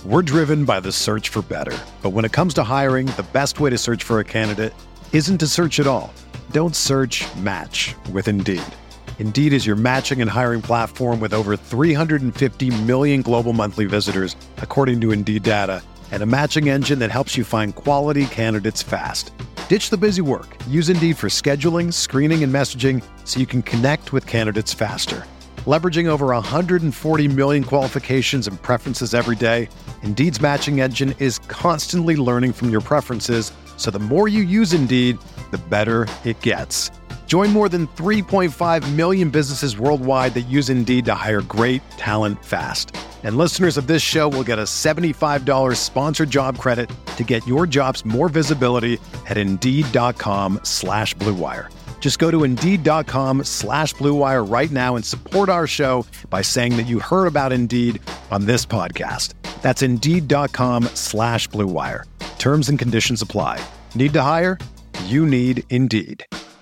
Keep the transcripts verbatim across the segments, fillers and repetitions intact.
We're driven by the search for better. But when it comes to hiring, the best way to search for a candidate isn't to search at all. Don't search, match with Indeed. Indeed is your matching and hiring platform with over three hundred fifty million global monthly visitors, according to Indeed data, and a matching engine that helps you find quality candidates fast. Ditch the busy work. Use Indeed for scheduling, screening, and messaging so you can connect with candidates faster. Leveraging over one hundred forty million qualifications and preferences every day, Indeed's matching engine is constantly learning from your preferences, so the more you use Indeed, the better it gets. Join more than three point five million businesses worldwide that use Indeed to hire great talent fast. And listeners of this show will get a seventy-five dollars sponsored job credit to get your jobs more visibility at Indeed.com slash Blue Wire. Just go to Indeed.com slash Blue Wire right now and support our show by saying that you heard about Indeed on this podcast. That's Indeed.com slash Blue Wire. Terms and conditions apply. Need to hire? You need Indeed.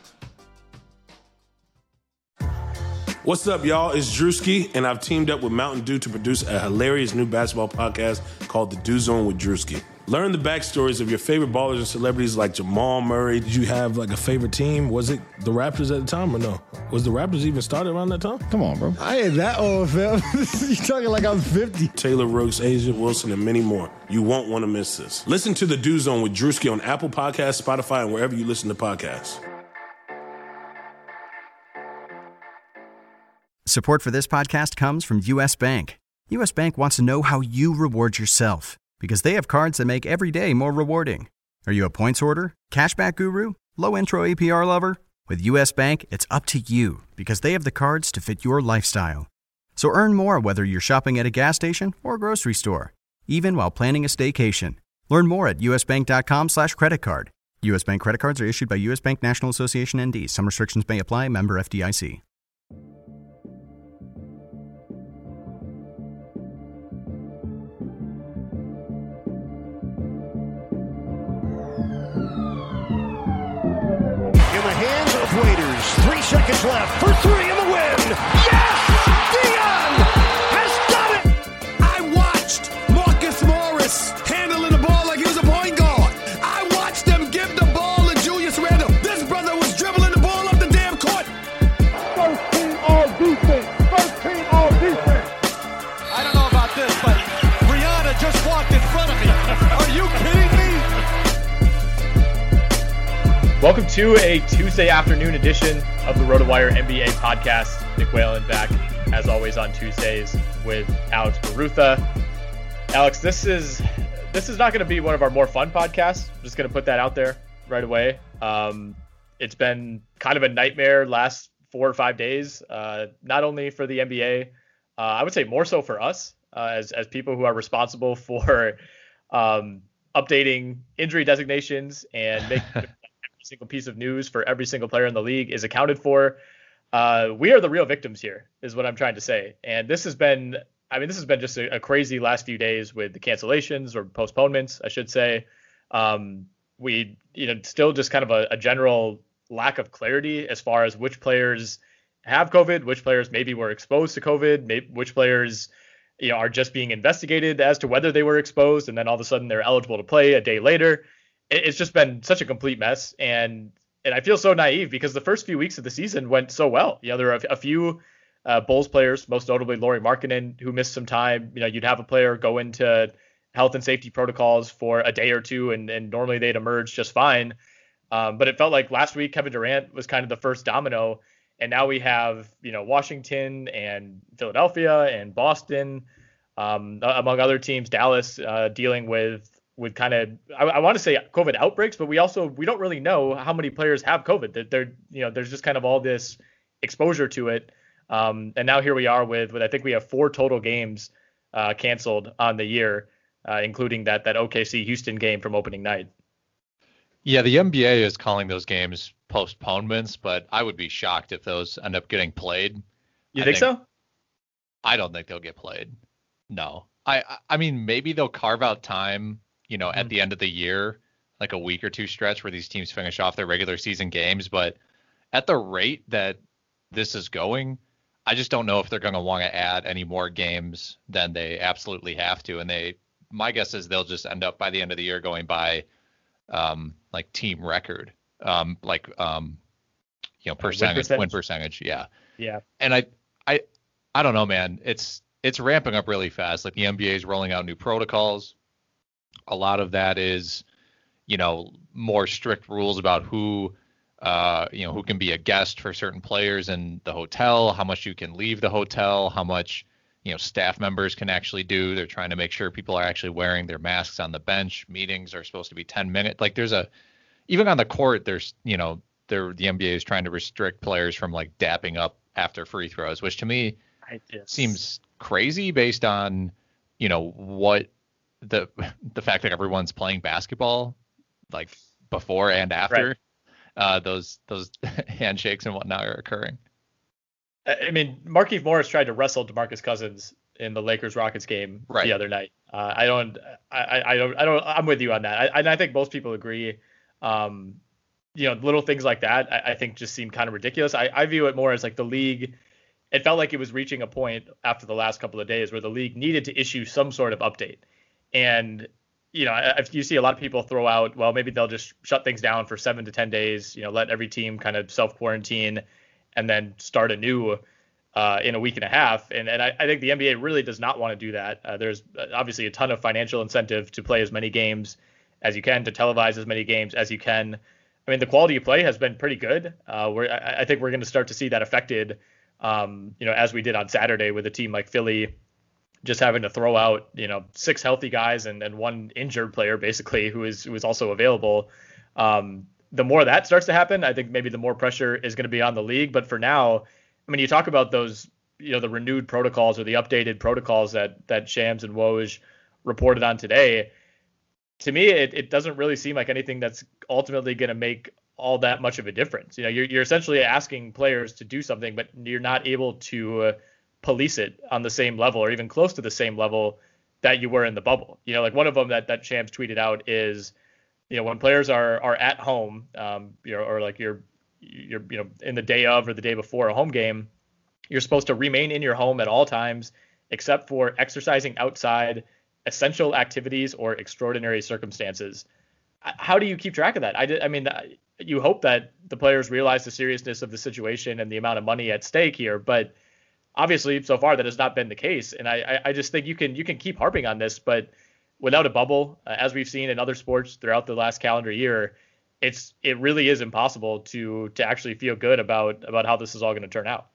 What's up, y'all? It's Drewski, and I've teamed up with Mountain Dew to produce a hilarious new basketball podcast called The Dew Zone with Drewski. Learn the backstories of your favorite ballers and celebrities like Jamal Murray. Did you have like a favorite team? Was it the Raptors at the time or no? Was the Raptors even started around that time? Come on, bro. I ain't that old, fam. You talking like I'm fifty. Taylor Rooks, Asia Wilson, and many more. You won't want to miss this. Listen to The Dew Zone with Drewski on Apple Podcasts, Spotify, and wherever you listen to podcasts. Support for this podcast comes from U S. Bank. U S. Bank wants to know how you reward yourself because they have cards that make every day more rewarding. Are you a points hoarder, cashback guru, low intro A P R lover? With U S. Bank, it's up to you because they have the cards to fit your lifestyle. So earn more whether you're shopping at a gas station or grocery store, even while planning a staycation. Learn more at usbank.com slash credit card. U S. Bank credit cards are issued by U S. Bank National Association N D. Some restrictions may apply. Member F D I C. Waiters, three seconds left for three in the win. Yes! Dion has done it! I watched Marcus Morris handling the ball like he was a point guard. I watched them give the ball to Julius Randle. This brother was dribbling the ball up the damn court. First team all defense. First team all defense. I don't know about this, but Rihanna just walked in front of me. Are you kidding me? Welcome to a Tuesday afternoon edition of the RotoWire N B A podcast. Nick Whalen back, as always, on Tuesdays with Alex Barutha. Alex, this is this is not going to be one of our more fun podcasts. I'm just going to put that out there right away. Um, it's been kind of a nightmare last four or five days, uh, not only for the N B A, uh, I would say more so for us uh, as as people who are responsible for um, updating injury designations and making single piece of news for every single player in the league is accounted for. Uh, we are the real victims here, is what I'm trying to say. And this has been, I mean, this has been just a, a crazy last few days with the cancellations or postponements, I should say. Um, we, you know, still just kind of a, a general lack of clarity as far as which players have COVID, which players maybe were exposed to COVID, maybe, which players, you know, are just being investigated as to whether they were exposed, and then all of a sudden they're eligible to play a day later. It's just been such a complete mess, and and I feel so naive because the first few weeks of the season went so well. You know, there are a, a few uh, Bulls players, most notably Lauri Markkanen, who missed some time. You know, you'd have a player go into health and safety protocols for a day or two, and, and normally they'd emerge just fine. Um, but it felt like last week Kevin Durant was kind of the first domino, and now we have, you know, Washington and Philadelphia and Boston, um, among other teams, Dallas, uh, dealing with with kind of, I, I want to say COVID outbreaks, but we also, we don't really know how many players have COVID. That they're, you know, there's just kind of all this exposure to it. Um, and now here we are with, with, I think we have four total games uh, canceled on the year, uh, including that, that O K C Houston game from opening night. Yeah, the N B A is calling those games postponements, but I would be shocked if those end up getting played. You think, think so? I don't think they'll get played. No. I I mean, maybe they'll carve out time, you know, mm-hmm. at the end of the year, like a week or two stretch where these teams finish off their regular season games. But at the rate that this is going, I just don't know if they're going to want to add any more games than they absolutely have to. And they my guess is they'll just end up by the end of the year going by um, like team record, um, like um, you know percentage, win percentage. win percentage. Yeah. Yeah. And I I I don't know, man. It's it's ramping up really fast. Like the N B A is rolling out new protocols. A lot of that is, you know, more strict rules about who, uh, you know, who can be a guest for certain players in the hotel, how much you can leave the hotel, how much, you know, staff members can actually do. They're trying to make sure people are actually wearing their masks on the bench. Meetings are supposed to be ten minutes. Like there's a, even on the court, there's, you know, there the N B A is trying to restrict players from like dapping up after free throws, which to me seems crazy based on, you know, what the the fact that everyone's playing basketball like before and after right. uh, those those handshakes and whatnot are occurring. I mean, Markieff Morris tried to wrestle DeMarcus Cousins in the Lakers Rockets game right. the other night. Uh, I don't, I, I don't, I don't. I'm with you on that. I, and I think most people agree. Um, you know, little things like that, I, I think just seem kind of ridiculous. I, I view it more as like the league. It felt like it was reaching a point after the last couple of days where the league needed to issue some sort of update. And, you know, if you see a lot of people throw out, well, maybe they'll just shut things down for seven to ten days, you know, let every team kind of self-quarantine and then start anew uh, in a week and a half. And, and I, I think the N B A really does not want to do that. Uh, there's obviously a ton of financial incentive to play as many games as you can, to televise as many games as you can. I mean, the quality of play has been pretty good. Uh, we're, I, I think we're going to start to see that affected, um, you know, as we did on Saturday with a team like Philly, just having to throw out, you know, six healthy guys and, and one injured player, basically, who is who is also available. Um, the more that starts to happen, I think maybe the more pressure is going to be on the league. But for now, I mean, you talk about those, you know, the renewed protocols or the updated protocols that that Shams and Woj reported on today. To me, it, it doesn't really seem like anything that's ultimately going to make all that much of a difference. You know, you're, you're essentially asking players to do something, but you're not able to uh, police it on the same level or even close to the same level that you were in the bubble. You know, like one of them that, that Shams tweeted out is, you know, when players are are at home, um, you know, or like you're, you're, you know, in the day of or the day before a home game, you're supposed to remain in your home at all times, except for exercising outside, essential activities, or extraordinary circumstances. How do you keep track of that? I, did, I mean, you hope that the players realize the seriousness of the situation and the amount of money at stake here, but obviously so far that has not been the case. And I, I just think you can you can keep harping on this, but without a bubble, uh, as we've seen in other sports throughout the last calendar year, it's it really is impossible to to actually feel good about about how this is all going to turn out.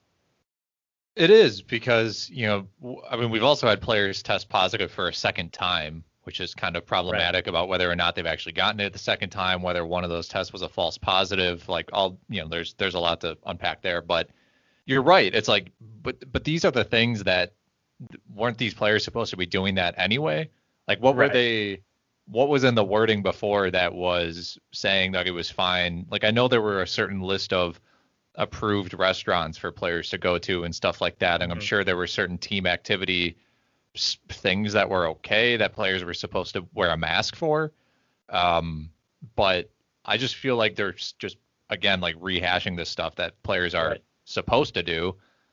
It is because, you know, I mean, we've also had players test positive for a second time, which is kind of problematic right. about whether or not they've actually gotten it the second time, whether one of those tests was a false positive, like all, you know, there's, there's a lot to unpack there, but you're right. It's like, but, but these are the things that weren't these players supposed to be doing that anyway? Like what right. were they, what was in the wording before that was saying that it was fine? Like, I know there were a certain list of approved restaurants for players to go to and stuff like that. And mm-hmm. I'm sure there were certain team activity things that were okay that players were supposed to wear a mask for. Um, but I just feel like they're just, again, like rehashing this stuff that players are right. supposed to do.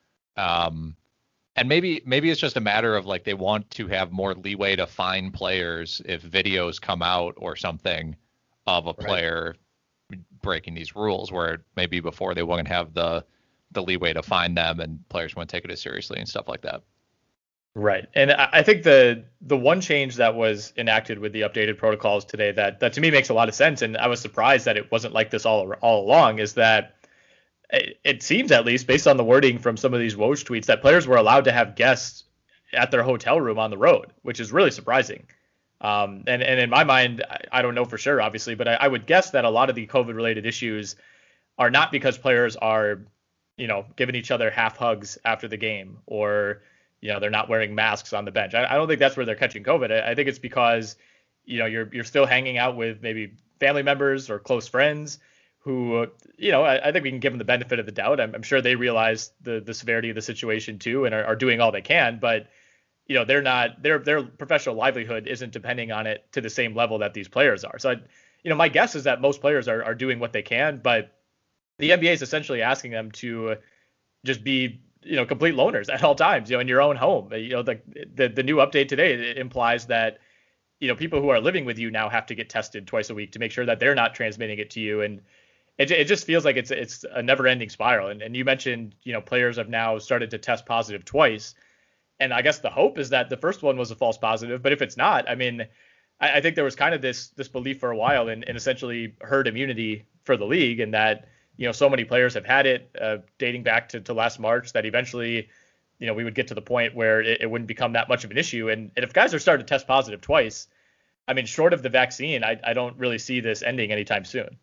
Um, and maybe, maybe it's just a matter of like, they want to have more leeway to fine players if videos come out or something of a player right. breaking these rules, where maybe before they wouldn't have the the leeway to find them and players wouldn't take it as seriously and stuff like that. Right. And I think the the one change that was enacted with the updated protocols today that, that to me makes a lot of sense, and I was surprised that it wasn't like this all all along, is that it, it seems, at least based on the wording from some of these Woj tweets, that players were allowed to have guests at their hotel room on the road, which is really surprising. Um, and, and in my mind, I, I don't know for sure, obviously, but I, I would guess that a lot of the COVID-related issues are not because players are, you know, giving each other half hugs after the game, or, you know, they're not wearing masks on the bench. I, I don't think that's where they're catching COVID. I, I think it's because, you know, you're you're still hanging out with maybe family members or close friends who, you know, I, I think we can give them the benefit of the doubt. I'm, I'm sure they realize the the severity of the situation too and are, are doing all they can, but you know, they're not, their their professional livelihood isn't depending on it to the same level that these players are. So, I, you know, my guess is that most players are, are doing what they can, but the N B A is essentially asking them to just be, you know, complete loners at all times, you know, in your own home. You know, the the, the new update today implies that you know, people who are living with you now have to get tested twice a week to make sure that they're not transmitting it to you. And it, it just feels like it's it's a never ending spiral. And, and you mentioned, you know, players have now started to test positive twice. And I guess the hope is that the first one was a false positive. But if it's not, I mean, I, I think there was kind of this this belief for a while in, in essentially herd immunity for the league, and that, you know, so many players have had it uh, dating back to, to last March that eventually, you know, we would get to the point where it, it wouldn't become that much of an issue. And, and if guys are starting to test positive twice, I mean, short of the vaccine, I, I don't really see this ending anytime soon.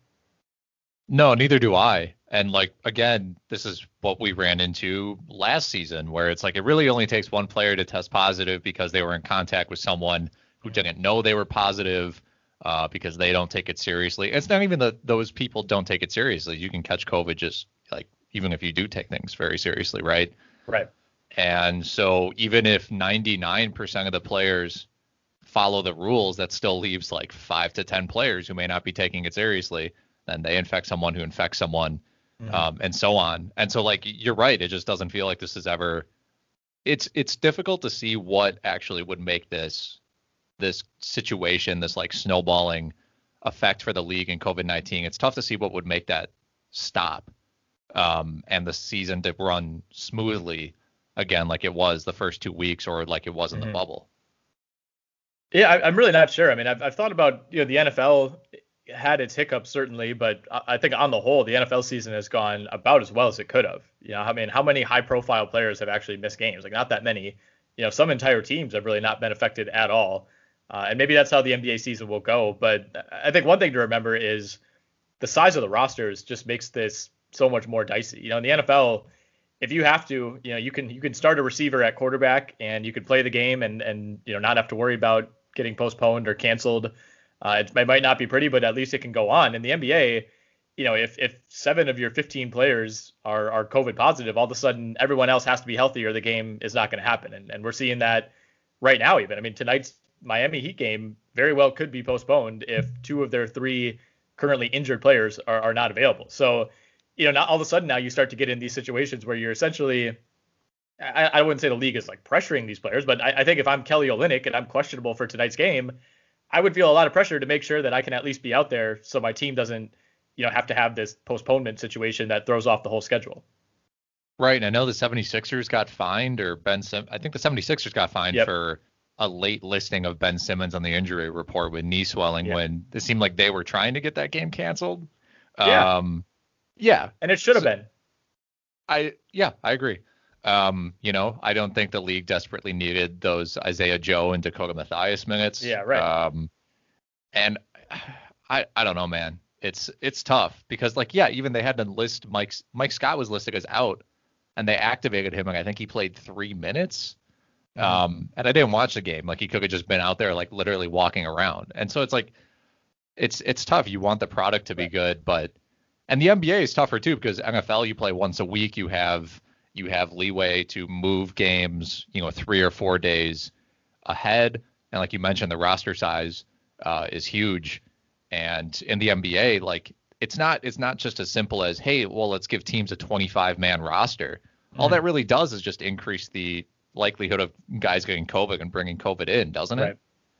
No, neither do I. And like, again, this is what we ran into last season, where it's like it really only takes one player to test positive because they were in contact with someone who didn't know they were positive, uh, because they don't take it seriously. It's not even that those people don't take it seriously. You can catch COVID just like even if you do take things very seriously, right? Right. And so even if ninety-nine percent of the players follow the rules, that still leaves like five to ten players who may not be taking it seriously. Then they infect someone who infects someone, mm-hmm. um, and so on. And so, like, you're right. It just doesn't feel like this is ever. It's it's difficult to see what actually would make this this situation, this like snowballing effect for the league in COVID nineteen. It's tough to see what would make that stop, um, and the season to run smoothly again, like it was the first two weeks, or like it was in mm-hmm. the bubble. Yeah, I, I'm really not sure. I mean, I've I've thought about, you know, the N F L had its hiccups certainly, but I think on the whole, the N F L season has gone about as well as it could have. You know, I mean, how many high profile players have actually missed games? Like, not that many. You know, some entire teams have really not been affected at all. Uh, and maybe that's how the N B A season will go. But I think one thing to remember is the size of the rosters just makes this so much more dicey. You know, in the N F L, if you have to, you know, you can you can start a receiver at quarterback and you could play the game and and you know not have to worry about getting postponed or canceled. Uh, it, it might not be pretty, but at least it can go on. In the N B A, you know, if if seven of your fifteen players are are COVID positive, all of a sudden everyone else has to be healthy or the game is not going to happen. And and we're seeing that right now even. I mean, tonight's Miami Heat game very well could be postponed if two of their three currently injured players are, are not available. So, you know, not all of a sudden now you start to get in these situations where you're essentially, I, I wouldn't say the league is like pressuring these players, but I, I think if I'm Kelly Olynyk and I'm questionable for tonight's game, I would feel a lot of pressure to make sure that I can at least be out there so my team doesn't, you know, have to have this postponement situation that throws off the whole schedule. Right. And I know the seventy-sixers got fined, or Ben Sim- I think the seventy-sixers got fined yep. for a late listing of Ben Simmons on the injury report with knee swelling yep. when it seemed like they were trying to get that game canceled. Yeah. Um, yeah. And it should have so, been. I, yeah, I agree. Um, you know, I don't think the league desperately needed those Isaiah Joe and Dakota Mathias minutes. Yeah, right. Um, and I, I don't know, man. It's it's tough because, like, yeah, even they had to list Mike. Mike Scott was listed as out, and they activated him, and I think he played three minutes. Mm-hmm. Um, and I didn't watch the game. Like, he could have just been out there, like, literally walking around. And so it's like, it's it's tough. You want the product to be good, but and the N B A is tougher too because N F L you play once a week. You have You have leeway to move games, you know, three or four days ahead. And like you mentioned, the roster size uh, is huge. And in the N B A, like it's not it's not just as simple as, hey, well, let's give teams a twenty-five man roster. Mm-hmm. All that really does is just increase the likelihood of guys getting COVID and bringing COVID in, doesn't it? Right.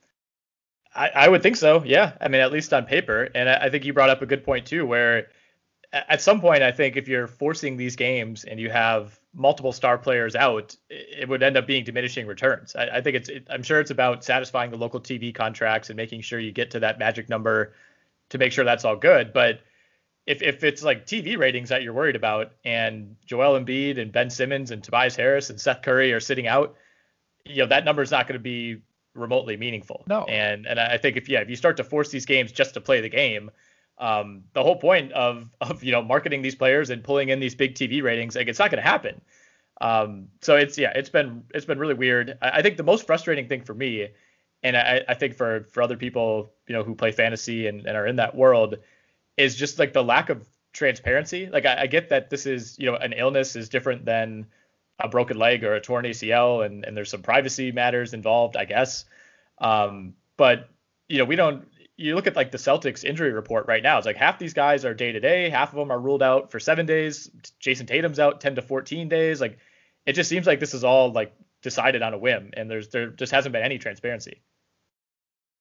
I, I would think so. Yeah. I mean, at least on paper. And I, I think you brought up a good point too, where at some point, I think if you're forcing these games and you have multiple star players out, it would end up being diminishing returns. I, I think it's, it, I'm sure it's about satisfying the local T V contracts and making sure you get to that magic number to make sure that's all good. But if if it's like T V ratings that you're worried about and Joel Embiid and Ben Simmons and Tobias Harris and Seth Curry are sitting out, you know, that number is not going to be remotely meaningful. No. And and I think if, yeah, if you start to force these games just to play the game, Um, the whole point of, of, you know, marketing these players and pulling in these big T V ratings, like it's not going to happen. Um, so it's, yeah, it's been, it's been really weird. I, I think the most frustrating thing for me, and I, I think for, for other people, you know, who play fantasy and, and are in that world, is just like the lack of transparency. Like I, I get that this is, you know, an illness is different than a broken leg or a torn A C L, and, and there's some privacy matters involved, I guess. Um, but, you know, we don't, you look at like the Celtics injury report right now, it's like half these guys are day to day, half of them are ruled out for seven days. Jason Tatum's out ten to fourteen days. Like, it just seems like this is all like decided on a whim, and there's, there just hasn't been any transparency.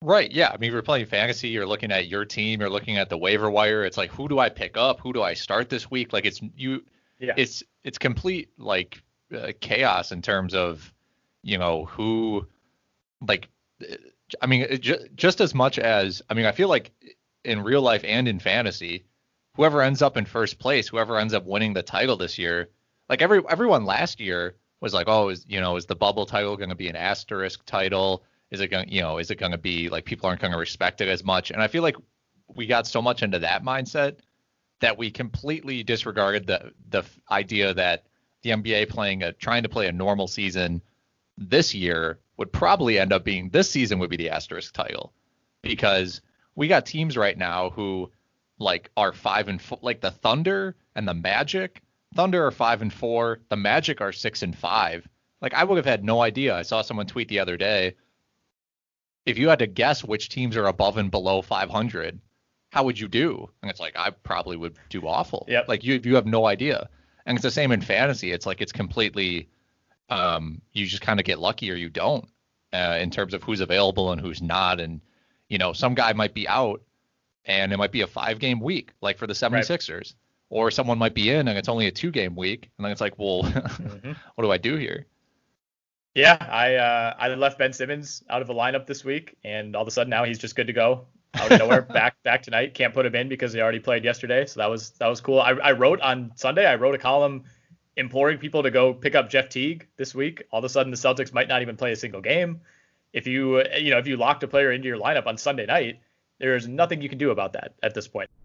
Right. Yeah. I mean, if you're playing fantasy, you're looking at your team, you're looking at the waiver wire. It's like, who do I pick up? Who do I start this week? Like it's you, yeah. it's, it's complete like uh, chaos in terms of, you know, who like, I mean, it ju- just as much as, I mean, I feel like in real life and in fantasy, whoever ends up in first place, whoever ends up winning the title this year, like every, everyone last year was like, oh, is, you know, is the bubble title going to be an asterisk title? Is it going, you know, is it going to be like people aren't going to respect it as much? And I feel like we got so much into that mindset that we completely disregarded the the idea that the N B A playing a trying to play a normal season this year would probably end up being this season would be the asterisk title, because we got teams right now who like are five and four, like the Thunder and the Magic. Thunder are five and four. The Magic are six and five. Like I would have had no idea. I saw someone tweet the other day, if you had to guess which teams are above and below five hundred, how would you do? And it's like, I probably would do awful. Yep. Like you, you have no idea. And it's the same in fantasy. It's like, it's completely, um, you just kind of get lucky or you don't, uh, in terms of who's available and who's not. And, you know, some guy might be out and it might be a five game week, like for the seventy-sixers, right. Or someone might be in and it's only a two game week. And then it's like, well, mm-hmm. What do I do here? Yeah, I uh, I left Ben Simmons out of the lineup this week, and all of a sudden now he's just good to go out of nowhere. back back tonight. Can't put him in because he already played yesterday, so that was that was cool. I, I wrote on Sunday. I wrote a column imploring people to go pick up Jeff Teague this week. All of a sudden the Celtics might not even play a single game. If you you know if you locked a player into your lineup on Sunday night, there's nothing you can do about that at this point.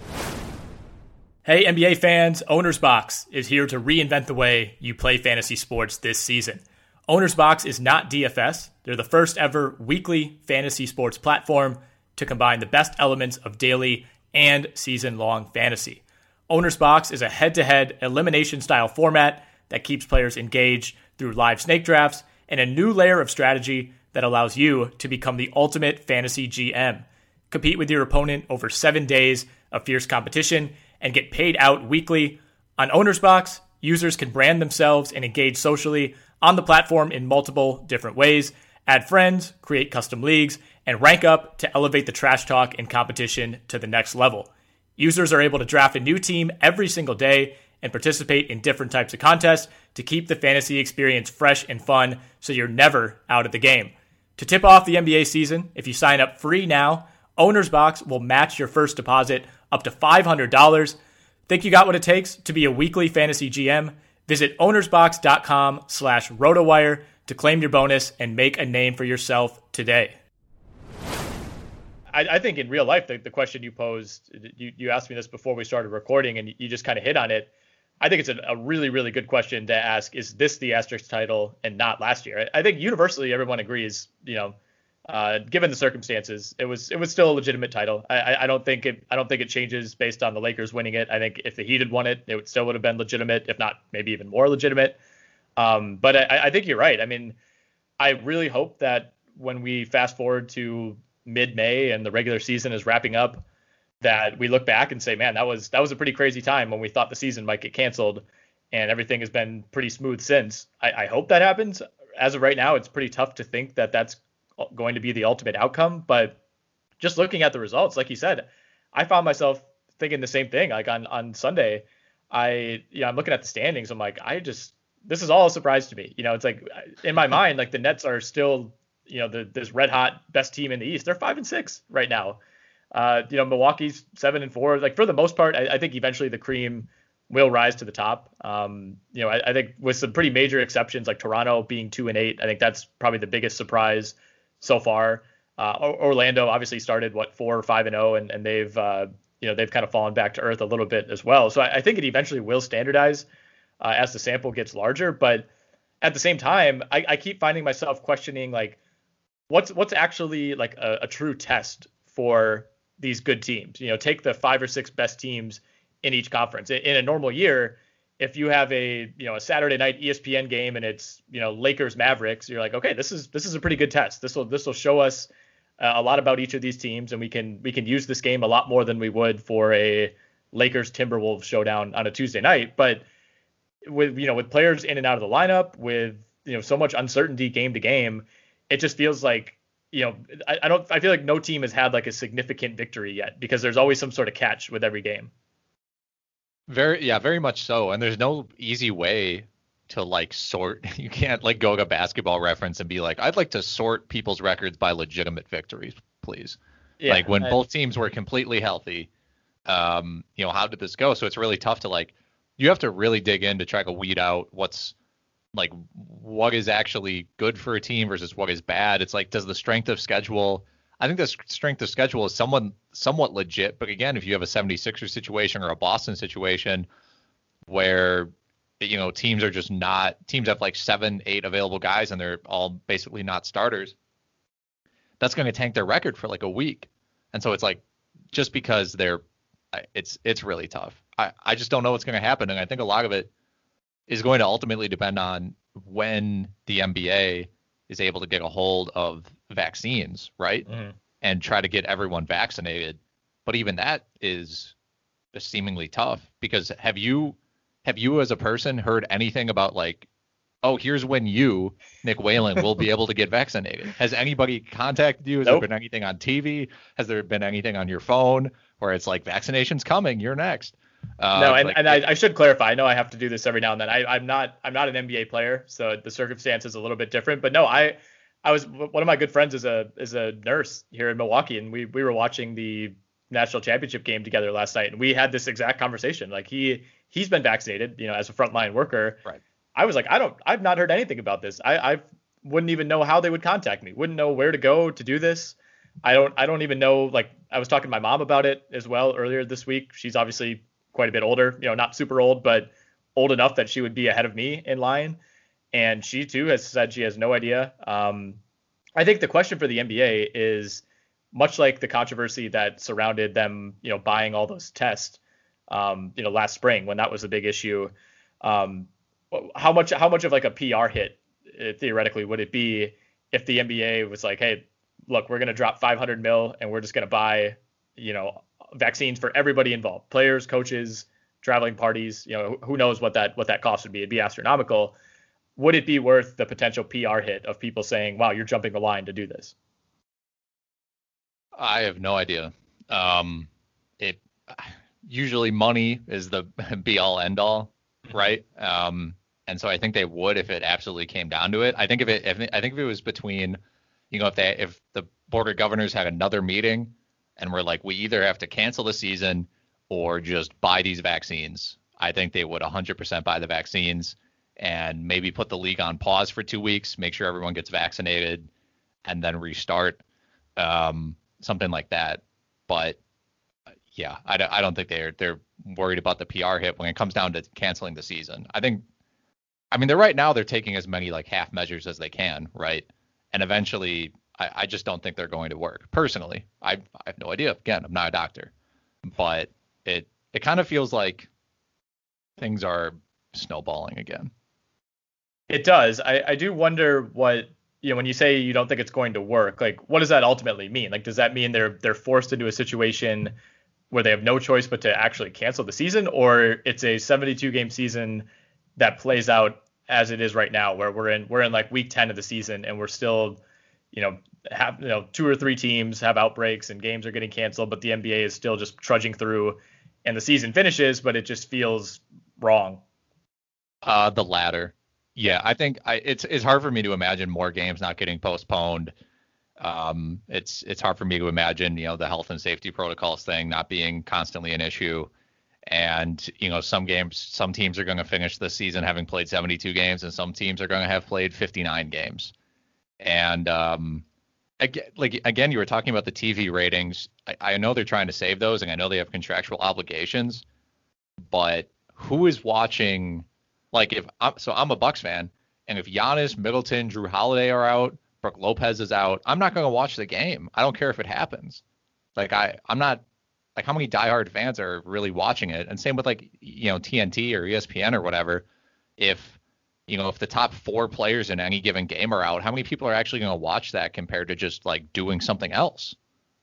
Hey N B A fans, Owner's Box is here to reinvent the way you play fantasy sports this season. Owner's Box is not D F S. They're the first ever weekly fantasy sports platform to combine the best elements of daily and season-long fantasy. Owner's Box is a head-to-head elimination-style format that keeps players engaged through live snake drafts and a new layer of strategy that allows you to become the ultimate fantasy G M. Compete with your opponent over seven days of fierce competition and get paid out weekly. On Owner's Box, users can brand themselves and engage socially on the platform in multiple different ways, add friends, create custom leagues, and rank up to elevate the trash talk and competition to the next level. Users are able to draft a new team every single day and participate in different types of contests to keep the fantasy experience fresh and fun so you're never out of the game. To tip off the N B A season, if you sign up free now, Owner's Box will match your first deposit up to five hundred dollars. Think you got what it takes to be a weekly fantasy G M? Visit ownersbox.com slash rotowire to claim your bonus and make a name for yourself today. I, I think in real life, the, the question you posed, you, you asked me this before we started recording and you just kind of hit on it. I think it's a, a really, really good question to ask. Is this the asterisk title and not last year? I, I think universally everyone agrees, you know, uh, given the circumstances, it was it was still a legitimate title. I, I, I don't think it I don't think it changes based on the Lakers winning it. I think if the Heat had won it, it would still would have been legitimate, if not maybe even more legitimate. Um, but I, I think you're right. I mean, I really hope that when we fast forward to mid-May and the regular season is wrapping up, that we look back and say, man, that was that was a pretty crazy time when we thought the season might get canceled, and everything has been pretty smooth since. I, I hope that happens. As of right now, it's pretty tough to think that that's going to be the ultimate outcome. But just looking at the results, like you said, I found myself thinking the same thing. Like on, on Sunday, I, you know, I'm looking at the standings. I'm like, I just, this is all a surprise to me. You know, it's like in my mind, like the Nets are still, you know, the, this red hot best team in the East. They're five and six right now. Uh, you know, Milwaukee's seven and four. Like for the most part, I, I think eventually the cream will rise to the top. Um, you know, I, I think with some pretty major exceptions, like Toronto being two and eight, I think that's probably the biggest surprise so far. Uh, Orlando obviously started what four or five and zero, and and they've uh, you know they've kind of fallen back to earth a little bit as well. So I, I think it eventually will standardize uh, as the sample gets larger. But at the same time, I, I keep finding myself questioning like what's what's actually like a, a true test for these good teams. You know, take the five or six best teams in each conference. In a normal year, if you have a, you know, a Saturday night E S P N game and it's, you know, Lakers Mavericks, you're like, okay, this is this is a pretty good test. This will this will show us uh, a lot about each of these teams, and we can we can use this game a lot more than we would for a Lakers Timberwolves showdown on a Tuesday night. But with, you know, with players in and out of the lineup, with, you know, so much uncertainty game to game, it just feels like you know, I, I don't, I feel like no team has had like a significant victory yet because there's always some sort of catch with every game. Very, yeah, very much so. And there's no easy way to like sort. You can't like go to Basketball Reference and be like, I'd like to sort people's records by legitimate victories, please. Yeah, like when I, both teams were completely healthy, um, you know, how did this go? So it's really tough to like, you have to really dig in to try to weed out what's like, what is actually good for a team versus what is bad. It's like, does the strength of schedule, I think the strength of schedule is somewhat, somewhat legit. But again, if you have a seventy-sixers situation or a Boston situation where, you know, teams are just not, teams have like seven, eight available guys and they're all basically not starters, that's going to tank their record for like a week. And so it's like, just because they're, it's, it's really tough. I, I just don't know what's going to happen. And I think a lot of it is going to ultimately depend on when the N B A is able to get a hold of vaccines, right? Mm-hmm. And try to get everyone vaccinated. But even that is seemingly tough because have you, have you as a person heard anything about like, oh, here's when you, Nick Whalen, will be able to get vaccinated? Has anybody contacted you? Has nope. there been anything on T V? Has there been anything on your phone where it's like vaccination's coming, you're next? Uh, no, and, like, and I, I should clarify. I know I have to do this every now and then. I, I'm not I'm not an N B A player, so the circumstance is a little bit different. But no, I I was one of my good friends is a is a nurse here in Milwaukee, and we we were watching the national championship game together last night, and we had this exact conversation. Like he he's been vaccinated, you know, as a frontline worker. Right. I was like, I don't I've not heard anything about this. I I wouldn't even know how they would contact me. Wouldn't know where to go to do this. I don't I don't even know. Like I was talking to my mom about it as well earlier this week. She's obviously quite a bit older, you know, not super old, but old enough that she would be ahead of me in line. And she too has said she has no idea. Um, I think the question for the N B A is much like the controversy that surrounded them, you know, buying all those tests, um, you know, last spring when that was a big issue. Um, how much, how much of like a P R hit uh, theoretically would it be if the N B A was like, hey, look, we're going to drop five hundred mil and we're just going to buy, you know, vaccines for everybody involved, players, coaches, traveling parties, you know, who knows what that what that cost would be. It'd be astronomical. Would it be worth the potential P R hit of people saying, wow, you're jumping the line to do this? I have no idea. Um, it usually money is the be all end all, right? Um, and so I think they would if it absolutely came down to it. I think if it, if, I think if it was between, you know, if they, if the board of governors had another meeting and we're like, we either have to cancel the season or just buy these vaccines, I think they would one hundred percent buy the vaccines and maybe put the league on pause for two weeks, make sure everyone gets vaccinated, and then restart, um, something like that. But yeah, I don't, I don't think they're they're worried about the P R hit when it comes down to canceling the season. I think, I mean, they're right now they're taking as many like half measures as they can, right? And eventually, I, I just don't think they're going to work. Personally, I, I have no idea. Again, I'm not a doctor, but it it kind of feels like things are snowballing again. It does. I, I do wonder what, you know, when you say you don't think it's going to work, like what does that ultimately mean? Like, does that mean they're they're forced into a situation where they have no choice but to actually cancel the season, or it's a seventy-two game season that plays out as it is right now, where we're in we're in like week ten of the season and we're still, you know, have, you know, two or three teams have outbreaks and games are getting canceled, but the N B A is still just trudging through and the season finishes, but it just feels wrong. Uh, the latter. Yeah, I think I, it's it's hard for me to imagine more games not getting postponed. Um, it's it's hard for me to imagine, you know, the health and safety protocols thing not being constantly an issue. And, you know, some games, some teams are going to finish the season having played seventy-two games, and some teams are going to have played fifty-nine games. And um, again, like again, you were talking about the T V ratings. I, I know they're trying to save those, and I know they have contractual obligations. But who is watching? Like if I'm, so I'm a Bucks fan, and if Giannis, Middleton, Drew Holiday are out, Brook Lopez is out, I'm not going to watch the game. I don't care if it happens. Like I, I'm not like how many diehard fans are really watching it. And same with like, you know, T N T or E S P N or whatever. If, you know, if the top four players in any given game are out, how many people are actually going to watch that compared to just like doing something else?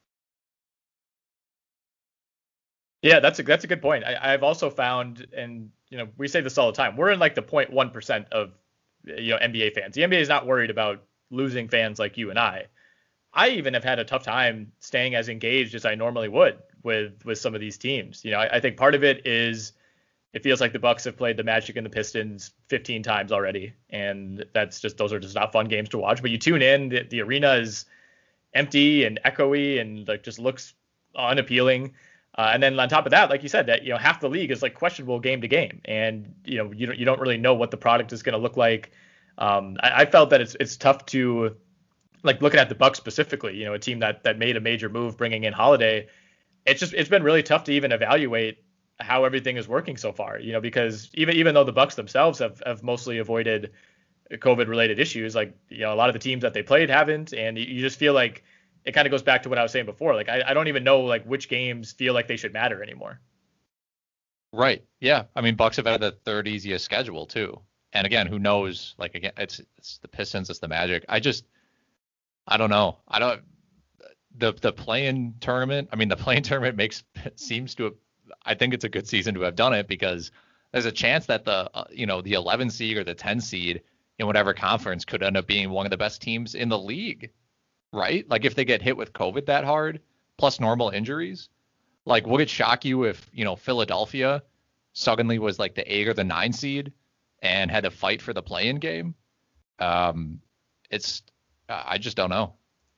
Yeah, that's a that's a good point. I, I've also found, and you know, we say this all the time, we're in like the zero point one percent of, you know, N B A fans. The N B A is not worried about losing fans like you and I. I even have had a tough time staying as engaged as I normally would with with some of these teams. You know, I, I think part of it is it feels like the Bucks have played the Magic and the Pistons fifteen times already, and that's just those are just not fun games to watch. But you tune in, the, the arena is empty and echoey and like just looks unappealing. Uh, and then on top of that, like you said, that you know half the league is like questionable game to game, and you know you don't you don't really know what the product is going to look like. Um, I, I felt that it's it's tough to like looking at the Bucks specifically, you know, a team that that made a major move bringing in Holiday. It's just it's been really tough to even evaluate how everything is working so far, you know, because even even though the Bucks themselves have, have mostly avoided COVID related issues, like, you know, a lot of the teams that they played haven't. And you just feel like it kind of goes back to what I was saying before. Like, I, I don't even know like which games feel like they should matter anymore. Right. Yeah. I mean, Bucks have had the third easiest schedule too. And again, who knows, like, again, it's, it's the Pistons, it's the Magic. I just, I don't know. I don't, the, the play-in tournament, I mean, the play-in tournament makes, seems to have, I think it's a good season to have done it because there's a chance that the, uh, you know, the eleven seed or the ten seed in whatever conference could end up being one of the best teams in the league, right? Like if they get hit with COVID that hard, plus normal injuries, like would it shock you if, you know, Philadelphia suddenly was like the eight or the nine seed and had to fight for the play-in game? Um, it's, I just don't know.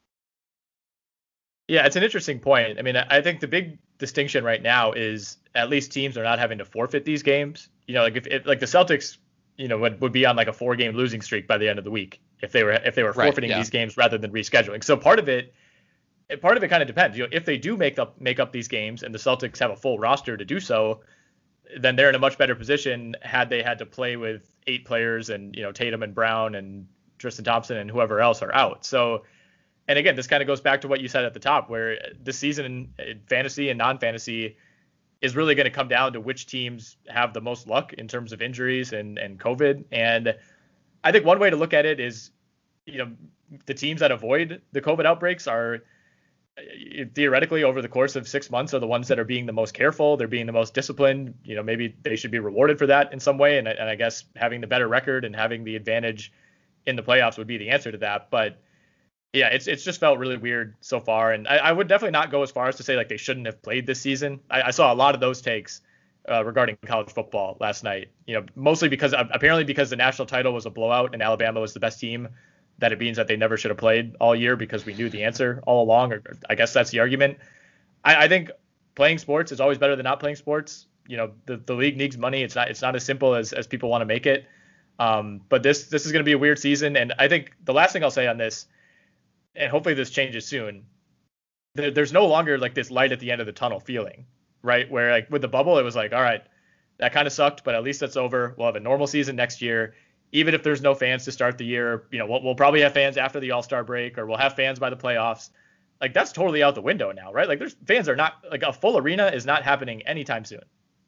Yeah, it's an interesting point. I mean, I think the big distinction right now is at least teams are not having to forfeit these games. You know, like if it, like the Celtics, you know, would, would be on like a four game losing streak by the end of the week if they were if they were right, forfeiting yeah. these games rather than rescheduling. So part of it, part of it kind of depends. You know, if they do make up make up these games and the Celtics have a full roster to do so, then they're in a much better position had they had to play with eight players and, you know, Tatum and Brown and Tristan Thompson and whoever else are out. So. And again, this kind of goes back to what you said at the top, where this season in fantasy and non-fantasy is really going to come down to which teams have the most luck in terms of injuries and, and COVID. And I think one way to look at it is, you know, the teams that avoid the COVID outbreaks are theoretically over the course of six months are the ones that are being the most careful. They're being the most disciplined. You know, maybe they should be rewarded for that in some way. And, and I guess having the better record and having the advantage in the playoffs would be the answer to that. But yeah, it's it's just felt really weird so far. And I, I would definitely not go as far as to say like they shouldn't have played this season. I, I saw a lot of those takes uh, regarding college football last night, you know, mostly because uh, apparently because the national title was a blowout and Alabama was the best team, that it means that they never should have played all year because we knew the answer all along. Or I guess that's the argument. I, I think playing sports is always better than not playing sports. You know, the, the league needs money. It's not it's not as simple as, as people want to make it. Um, but this this is going to be a weird season. And I think the last thing I'll say on this, and hopefully this changes soon, there, there's no longer like this light at the end of the tunnel feeling, right? Where like with the bubble, it was like, all right, that kind of sucked, but at least that's over. We'll have a normal season next year. Even if there's no fans to start the year, you know, we'll, we'll probably have fans after the All-Star break, or we'll have fans by the playoffs. Like that's totally out the window now, right? Like there's fans are not like a full arena is not happening anytime soon.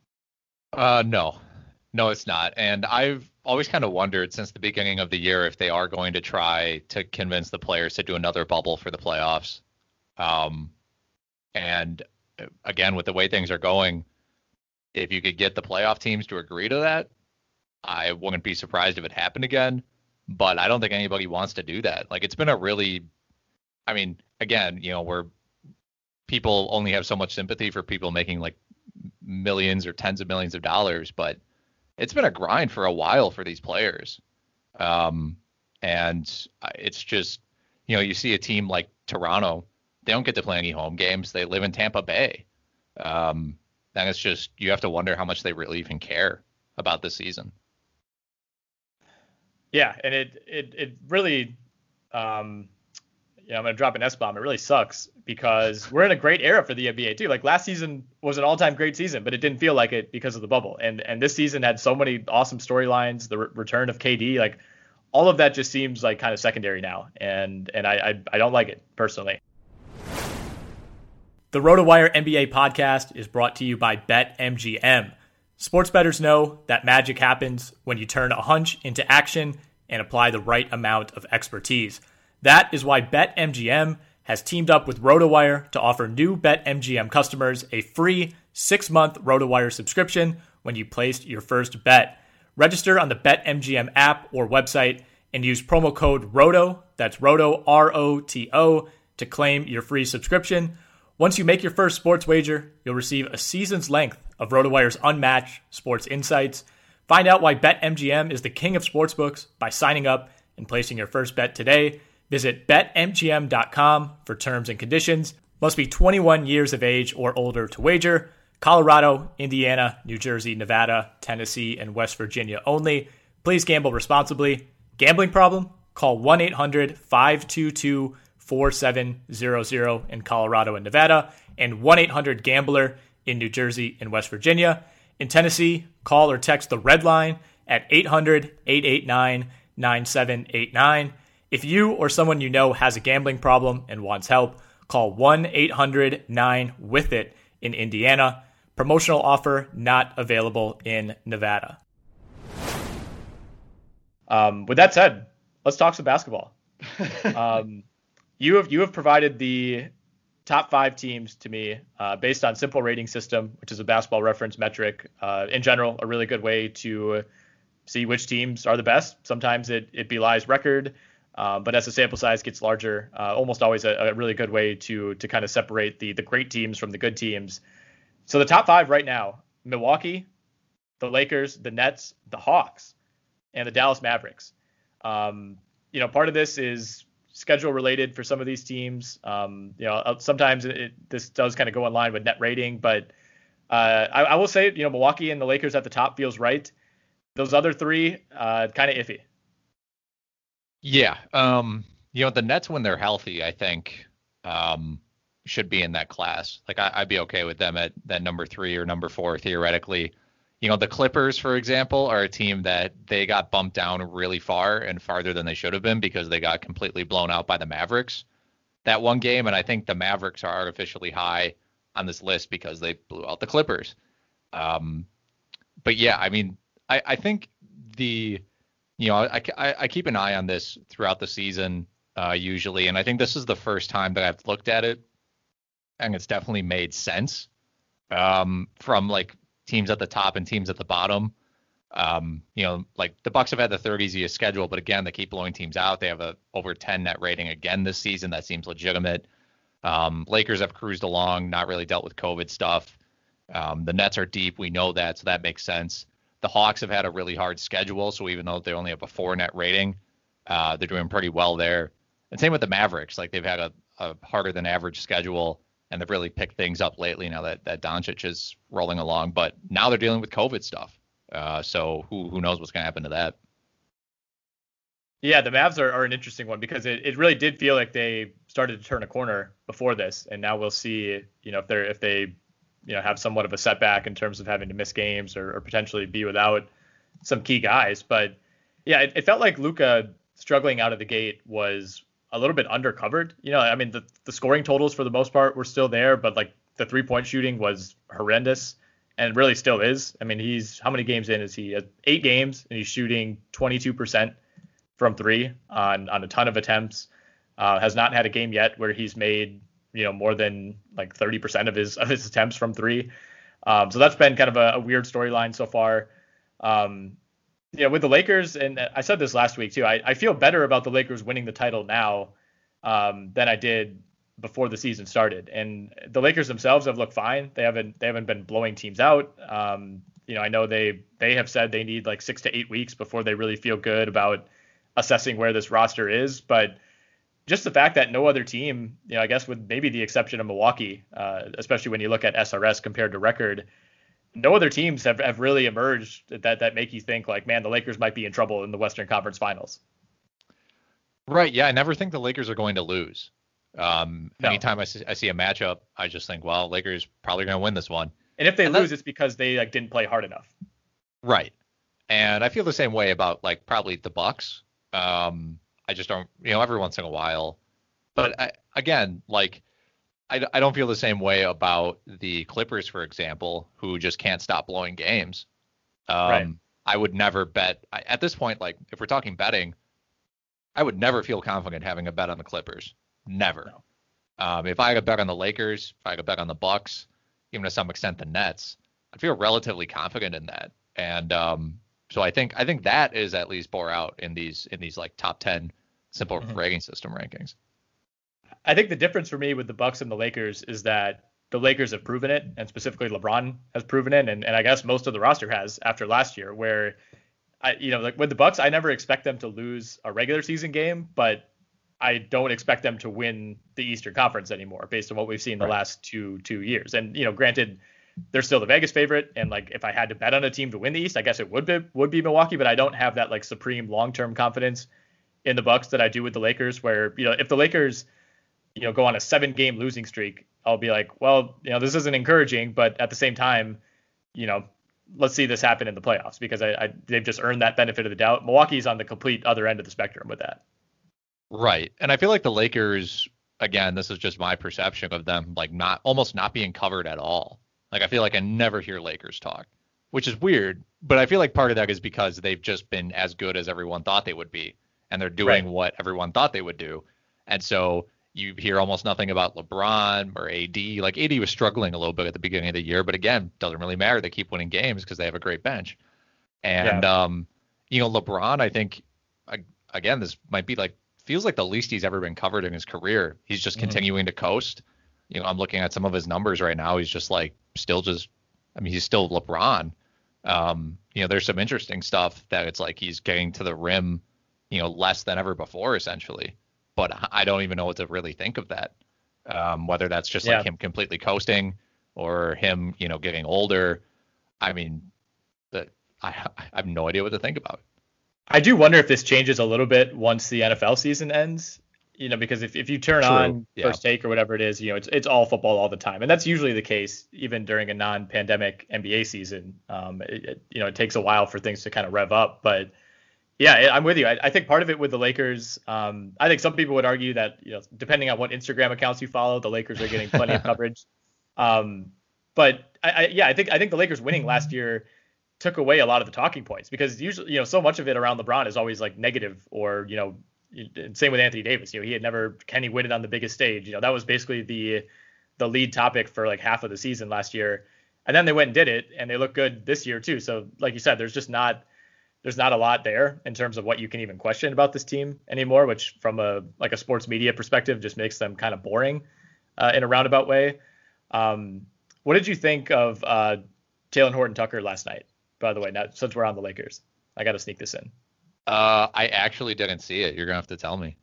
Uh, no, no, it's not. And I've always kind of wondered since the beginning of the year if they are going to try to convince the players to do another bubble for the playoffs. Um, and again, with the way things are going, if you could get the playoff teams to agree to that, I wouldn't be surprised if it happened again. But I don't think anybody wants to do that. Like it's been a really, I mean, again, you know, where people only have so much sympathy for people making like millions or tens of millions of dollars, but it's been a grind for a while for these players. Um, and it's just, you know, you see a team like Toronto, they don't get to play any home games. They live in Tampa Bay. Um, and it's just, you have to wonder how much they really even care about this season. Yeah. And it, it, it really, um, yeah, I'm going to drop an S-bomb. It really sucks because we're in a great era for the N B A too. Like last season was an all-time great season, but it didn't feel like it because of the bubble. And and this season had so many awesome storylines, the re- return of K D, like all of that just seems like kind of secondary now. And and I, I, I don't like it personally. The RotoWire N B A podcast is brought to you by BetMGM. Sports bettors know that magic happens when you turn a hunch into action and apply the right amount of expertise. That is why BetMGM has teamed up with RotoWire to offer new BetMGM customers a free six-month RotoWire subscription when you place your first bet. Register on the BetMGM app or website and use promo code ROTO, that's ROTO, R O T O, to to claim your free subscription. Once you make your first sports wager, you'll receive a season's length of RotoWire's unmatched sports insights. Find out why BetMGM is the king of sportsbooks by signing up and placing your first bet today. Visit bet M G M dot com for terms and conditions. Must be twenty-one years of age or older to wager. Colorado, Indiana, New Jersey, Nevada, Tennessee, and West Virginia only. Please gamble responsibly. Gambling problem? Call one eight hundred five two two four seven zero zero in Colorado and Nevada, and one eight hundred gambler in New Jersey and West Virginia. In Tennessee, call or text the Red Line at eight hundred eight eight nine nine seven eight nine. If you or someone you know has a gambling problem and wants help, call one eight hundred nine with it in Indiana. Promotional offer not available in Nevada. Um, with that said, let's talk some basketball. um, you have you have provided the top five teams to me uh, based on Simple Rating System, which is a basketball reference metric. Uh, in general, a really good way to see which teams are the best. Sometimes it, it belies record, uh, but as the sample size gets larger, uh, almost always a, a really good way to to kind of separate the the great teams from the good teams. So the top five right now: Milwaukee, the Lakers, the Nets, the Hawks, and the Dallas Mavericks. Um, you know, part of this is schedule related for some of these teams. Um, you know, sometimes it, this does kind of go in line with net rating, but uh, I, I will say, you know, Milwaukee and the Lakers at the top feels right. Those other three, uh, kind of iffy. Yeah. Um, you know, the Nets, when they're healthy, I think um, should be in that class. Like I, I'd be okay with them at that number three or number four, theoretically. You know, the Clippers, for example, are a team that they got bumped down really far and farther than they should have been because they got completely blown out by the Mavericks that one game. And I think the Mavericks are artificially high on this list because they blew out the Clippers. Um, but yeah, I mean, I, I think the, you know, I, I, I keep an eye on this throughout the season uh, usually. And I think this is the first time that I've looked at it and it's definitely made sense um, from like, teams at the top and teams at the bottom. Um, you know, like the Bucks have had the third easiest schedule, but again, they keep blowing teams out. They have a over ten net rating again this season. That seems legitimate. Um, Lakers have cruised along, not really dealt with COVID stuff. Um, the Nets are deep. We know that, so that makes sense. The Hawks have had a really hard schedule, so even though they only have a four net rating, uh, they're doing pretty well there. And same with the Mavericks. Like they've had a, a harder than average schedule, and they've really picked things up lately now that, that Doncic is rolling along. But now they're dealing with COVID stuff. Uh, so who who knows what's going to happen to that? Yeah, the Mavs are, are an interesting one because it, it really did feel like they started to turn a corner before this. And now we'll see, you know, if they're if they, you know, have somewhat of a setback in terms of having to miss games or, or potentially be without some key guys. But yeah, it, it felt like Luka struggling out of the gate was a little bit undercovered. You know, I mean, the, the scoring totals for the most part were still there, but like the three point shooting was horrendous and really still is. I mean, he's how many games in is he? Eight games and he's shooting twenty-two percent from three on, on a ton of attempts. Uh, has not had a game yet where he's made, you know, more than like thirty percent of his, of his attempts from three. Um, so that's been kind of a, a weird storyline so far. Um, Yeah, with the Lakers, and I said this last week too, I, I feel better about the Lakers winning the title now um, than I did before the season started. And the Lakers themselves have looked fine. They haven't they haven't been blowing teams out. Um, you know, I know they they have said they need like six to eight weeks before they really feel good about assessing where this roster is. But just the fact that no other team, you know, I guess with maybe the exception of Milwaukee, uh, especially when you look at S R S compared to record, no other teams have, have really emerged that, that make you think like, man, the Lakers might be in trouble in the Western Conference Finals. Right. Yeah. I never think the Lakers are going to lose. Um, No. Anytime I see, I see a matchup, I just think, well, Lakers probably going to win this one. And if they And lose, that- it's because they like didn't play hard enough. Right. And I feel the same way about like probably the Bucks. Um, I just don't, you know, every once in a while, but I, again, like, I, I don't feel the same way about the Clippers, for example, who just can't stop blowing games. Um, Right. I would never bet I, at this point. Like if we're talking betting, I would never feel confident having a bet on the Clippers. Never. No. Um, if I had a bet on the Lakers, if I had a bet on the Bucks, even to some extent the Nets, I'd feel relatively confident in that. And um, so I think I think that is at least bore out in these in these like top ten simple Mhm. rating system rankings. I think the difference for me with the Bucks and the Lakers is that the Lakers have proven it, and specifically LeBron has proven it, and, and I guess most of the roster has after last year, where I, you know, like with the Bucks, I never expect them to lose a regular season game, but I don't expect them to win the Eastern Conference anymore based on what we've seen the right. last two two years. And, you know, granted, they're still the Vegas favorite. And like, if I had to bet on a team to win the East, I guess it would be, would be Milwaukee, but I don't have that like supreme long-term confidence in the Bucks that I do with the Lakers, where, you know, if the Lakers, you know, go on a seven game losing streak, I'll be like, well, you know, this isn't encouraging, but at the same time, you know, let's see this happen in the playoffs, because I, I they've just earned that benefit of the doubt. Milwaukee's on the complete other end of the spectrum with that. Right. And I feel like the Lakers, again, this is just my perception of them, like not almost not being covered at all. Like, I feel like I never hear Lakers talk, which is weird. But I feel like part of that is because they've just been as good as everyone thought they would be. And they're doing right. what everyone thought they would do. And so you hear almost nothing about LeBron or A D. Like, A D was struggling a little bit at the beginning of the year. But again, doesn't really matter. They keep winning games because they have a great bench. And, yeah. um, you know, LeBron, I think, again, this might be like, feels like the least he's ever been covered in his career. He's just mm-hmm. continuing to coast. You know, I'm looking at some of his numbers right now. He's just like still just, I mean, he's still LeBron. Um, you know, there's some interesting stuff that it's like he's getting to the rim, you know, less than ever before, essentially. But I don't even know what to really think of that. Um, whether that's just yeah. like him completely coasting or him, you know, getting older. I mean, the, I, I have no idea what to think about. I do wonder if this changes a little bit once the N F L season ends, you know, because if, if you turn True. on yeah. First Take or whatever it is, you know, it's it's all football all the time. And that's usually the case even during a non-pandemic N B A season. Um, it, it, you know, it takes a while for things to kind of rev up. But yeah, I'm with you. I, I think part of it with the Lakers, um, I think some people would argue that, you know, depending on what Instagram accounts you follow, the Lakers are getting plenty of coverage. Um, but I, I, yeah, I think I think the Lakers winning last year took away a lot of the talking points, because usually, you know, so much of it around LeBron is always like negative, or, you know, same with Anthony Davis. You know, he had never, can he win it on the biggest stage? You know, that was basically the the lead topic for like half of the season last year. And then they went and did it, and they look good this year too. So like you said, there's just not there's not a lot there in terms of what you can even question about this team anymore, which from a like a sports media perspective just makes them kind of boring uh, in a roundabout way. Um, what did you think of uh, Talen Horton-Tucker last night? By the way, now since we're on the Lakers, I got to sneak this in. Uh, I actually didn't see it. You're gonna have to tell me.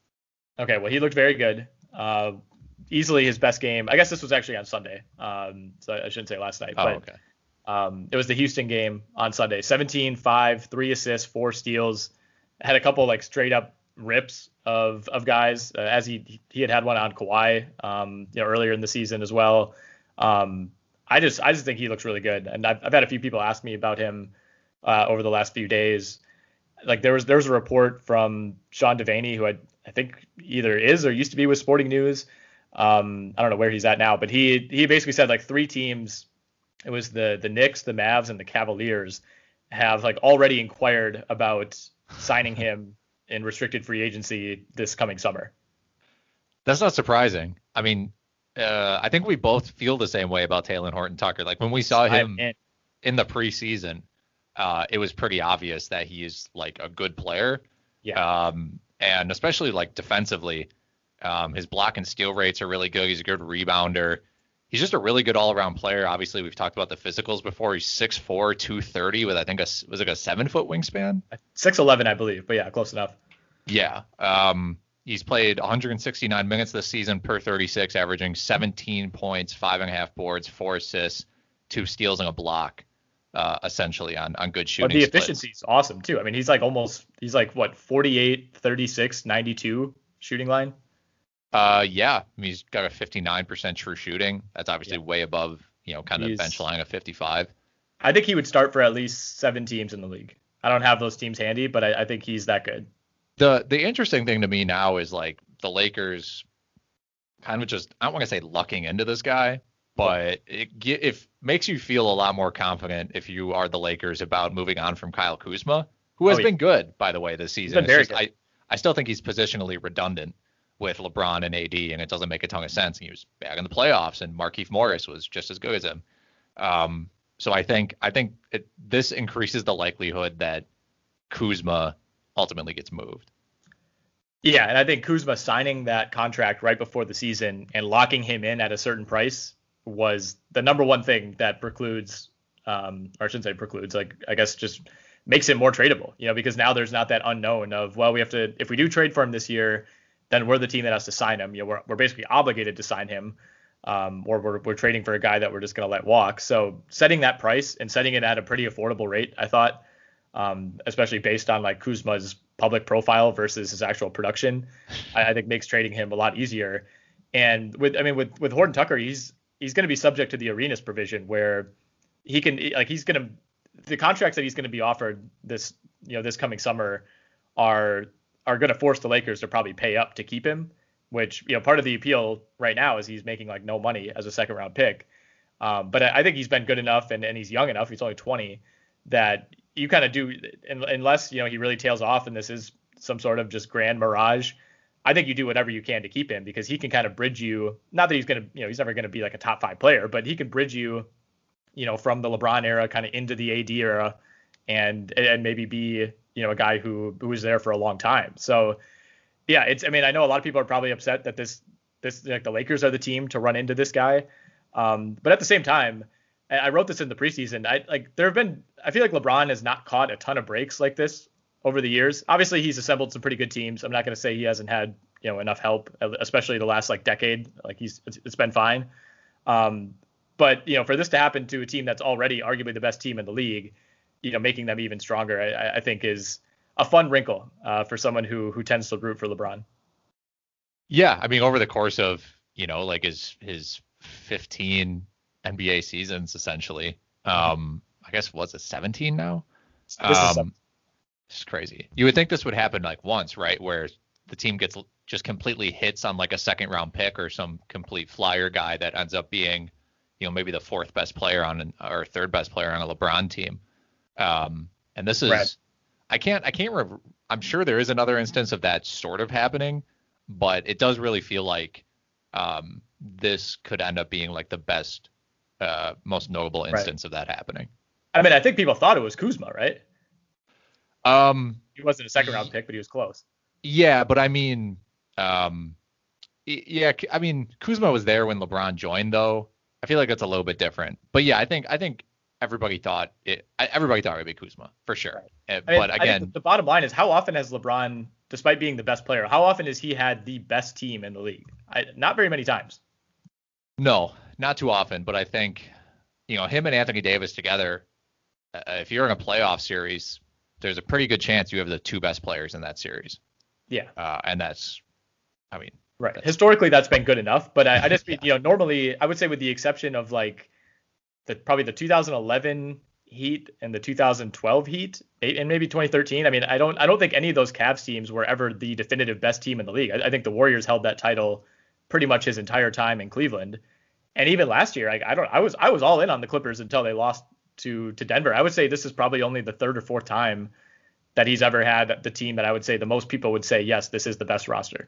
Okay, well, he looked very good. Uh, easily his best game. I guess this was actually on Sunday. Um, so I shouldn't say last night. Oh, but, okay. Um, it was the Houston game on Sunday. seventeen, five, three assists, four steals. Had a couple like straight up rips of of guys, uh, as he he had had one on Kawhi, um, you know, earlier in the season as well. Um, I just I just think he looks really good, and I've, I've had a few people ask me about him uh, over the last few days. Like there was there was a report from Sean Devaney, who I I think either is or used to be with Sporting News. Um, I don't know where he's at now, but he he basically said like three teams. It was the the Knicks, the Mavs, and the Cavaliers have like already inquired about signing him in restricted free agency this coming summer. That's not surprising. I mean, uh, I think we both feel the same way about Talen Horton-Tucker. Like when we saw him in. in the preseason, uh, it was pretty obvious that he is like a good player. Yeah. Um, and especially like defensively, um, his block and steal rates are really good. He's a good rebounder. He's just a really good all-around player. Obviously, we've talked about the physicals before. He's six foot four, two thirty with, I think, a, was it a seven-foot wingspan? six eleven, I believe. But, yeah, close enough. Yeah. Um, he's played one hundred sixty-nine minutes this season per thirty-six, averaging seventeen points, five and a half boards, four assists, two steals, and a block, uh, essentially, on, on good shooting. But the efficiency is awesome, too. I mean, he's like almost – he's like, what, forty-eight, thirty-six, ninety-two shooting line? Uh, yeah, I mean, he's got a fifty-nine percent true shooting. That's obviously yeah. way above, you know, kind of he's, bench line of fifty-five. I think he would start for at least seven teams in the league. I don't have those teams handy, but I, I think he's that good. The the interesting thing to me now is like the Lakers kind of just, I don't want to say lucking into this guy, but it if makes you feel a lot more confident if you are the Lakers about moving on from Kyle Kuzma, who has oh, yeah. been good, by the way, this season. He's been very just, good. I, I still think he's positionally redundant with LeBron and A D, and it doesn't make a ton of sense. He was back in the playoffs, and Markieff Morris was just as good as him. Um, so I think I think it, this increases the likelihood that Kuzma ultimately gets moved. Yeah, and I think Kuzma signing that contract right before the season and locking him in at a certain price was the number one thing that precludes, um, or I shouldn't say precludes, like I guess just makes it more tradable, you know, because now there's not that unknown of, well, we have to, if we do trade for him this year, then we're the team that has to sign him. You know, we're, we're basically obligated to sign him, um, or we're, we're trading for a guy that we're just going to let walk. So setting that price and setting it at a pretty affordable rate, I thought, um, especially based on like Kuzma's public profile versus his actual production, I, I think makes trading him a lot easier. And with, I mean, with, with Horton Tucker, he's, he's going to be subject to the Arenas provision where he can, like, he's going to, the contracts that he's going to be offered this, you know, this coming summer are, are going to force the Lakers to probably pay up to keep him, which, you know, part of the appeal right now is he's making like no money as a second round pick. Um, but I, I think he's been good enough and, and he's young enough. He's only twenty that you kind of do, unless, you know, he really tails off and this is some sort of just grand mirage. I think you do whatever you can to keep him because he can kind of bridge you. Not that he's going to, you know, he's never going to be like a top five player, but he can bridge you, you know, from the LeBron era kind of into the A D era and, and maybe be, you know, a guy who, who was there for a long time. So yeah, it's, I mean, I know a lot of people are probably upset that this, this, like the Lakers are the team to run into this guy. Um, but at the same time, I wrote this in the preseason. I like, there have been, I feel like LeBron has not caught a ton of breaks like this over the years. Obviously he's assembled some pretty good teams. I'm not going to say he hasn't had, you know, enough help, especially the last like decade. Like he's, it's, it's been fine. Um, but you know, for this to happen to a team that's already arguably the best team in the league, you know, making them even stronger, I, I think is a fun wrinkle uh, for someone who, who tends to root for LeBron. Yeah. I mean, over the course of, you know, like his, his fifteen N B A seasons, essentially, um, I guess, was it seventeen now? This um, is some- it's crazy. You would think this would happen like once, right? Where the team gets just completely hits on like a second round pick or some complete flyer guy that ends up being, you know, maybe the fourth best player on an, or third best player on a LeBron team. Um, and this is, right. I can't, I can't, re- I'm sure there is another instance of that sort of happening, but it does really feel like um, this could end up being like the best, uh, most notable instance right. of that happening. I mean, I think people thought it was Kuzma, right? Um, he wasn't a second round pick, but he was close. Yeah, but I mean, um, yeah, I mean, Kuzma was there when LeBron joined, though. I feel like it's a little bit different. But yeah, I think I think everybody thought it. Everybody thought it would be Kuzma for sure. Right. I mean, but again, I think the bottom line is, how often has LeBron, despite being the best player, how often has he had the best team in the league? I, not very many times. No, not too often. But I think, you know, him and Anthony Davis together, uh, if you're in a playoff series, there's a pretty good chance you have the two best players in that series. Yeah. Uh, and that's, I mean, right. That's, historically, that's been good enough. But I, I just, yeah. you know, normally I would say with the exception of like the probably the two thousand eleven Heat and the two thousand twelve Heat and maybe twenty thirteen. I mean, I don't I don't think any of those Cavs teams were ever the definitive best team in the league. I, I think the Warriors held that title pretty much his entire time in Cleveland. And even last year, I, I don't I was I was all in on the Clippers until they lost to to Denver. I would say this is probably only the third or fourth time that he's ever had the team that I would say the most people would say, yes, this is the best roster.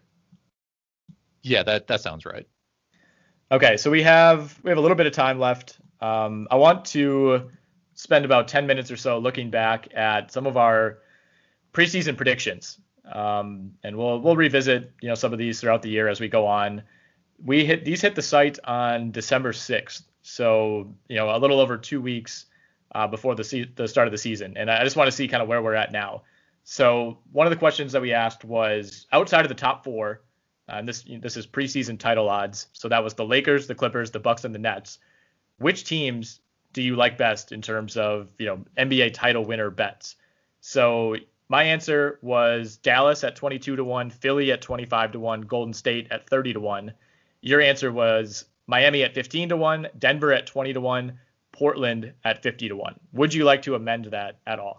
Yeah, that, that sounds right. Okay, so we have we have a little bit of time left. Um, I want to spend about ten minutes or so looking back at some of our preseason predictions. Um, and we'll we'll revisit, you know, some of these throughout the year as we go on. We hit these hit the site on December sixth. So, you know, a little over two weeks uh, before the se- the start of the season. And I just want to see kind of where we're at now. So one of the questions that we asked was outside of the top four, uh, and this this is preseason title odds. So that was the Lakers, the Clippers, the Bucks, and the Nets. Which teams do you like best in terms of, you know, N B A title winner bets? So my answer was Dallas at twenty-two to one, Philly at twenty-five to one, Golden State at thirty to one. Your answer was Miami at fifteen to one, Denver at twenty to one, Portland at fifty to one. Would you like to amend that at all?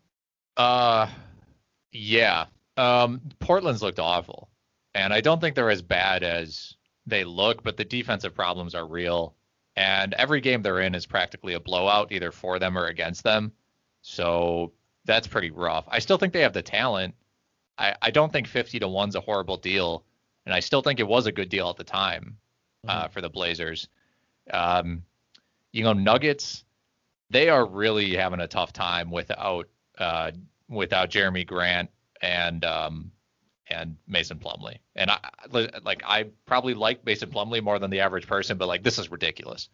Uh, yeah. Um, Portland's looked awful, and I don't think they're as bad as they look, but the defensive problems are real, and every game they're in is practically a blowout, either for them or against them. So that's pretty rough. I still think they have the talent. I, I don't think fifty to one's a horrible deal, and I still think it was a good deal at the time uh, mm-hmm. for the Blazers. Um, you know, Nuggets, they are really having a tough time without uh, without Jeremy Grant and um, and Mason Plumlee. And I like I probably like Mason Plumlee more than the average person, but like this is ridiculous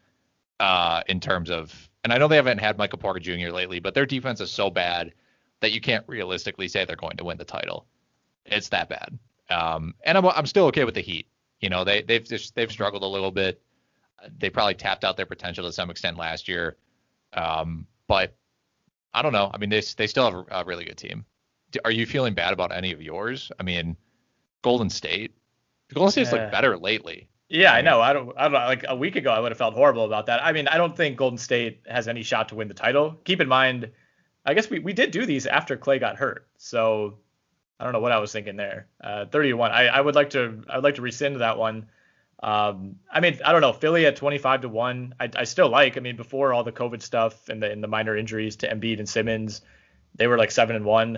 uh, in terms of. And I know they haven't had Michael Porter Junior lately, but their defense is so bad that you can't realistically say they're going to win the title. It's that bad. Um, and I'm I'm still okay with the Heat. You know, they they've just, they've struggled a little bit. They probably tapped out their potential to some extent last year. Um, but I don't know. I mean, they they still have a, a really good team. Are you feeling bad about any of yours? I mean, Golden State. Golden State's Yeah. looked better lately. Yeah, I know. I don't. I don't. Like a week ago, I would have felt horrible about that. I mean, I don't think Golden State has any shot to win the title. Keep in mind, I guess we, we did do these after Clay got hurt, so I don't know what I was thinking there. Uh, thirty to one. I, I would like to. I would like to rescind that one. Um, I mean, I don't know. Philly at twenty-five to one. I, I still like. I mean, before all the COVID stuff and the and the minor injuries to Embiid and Simmons, they were like seven and one.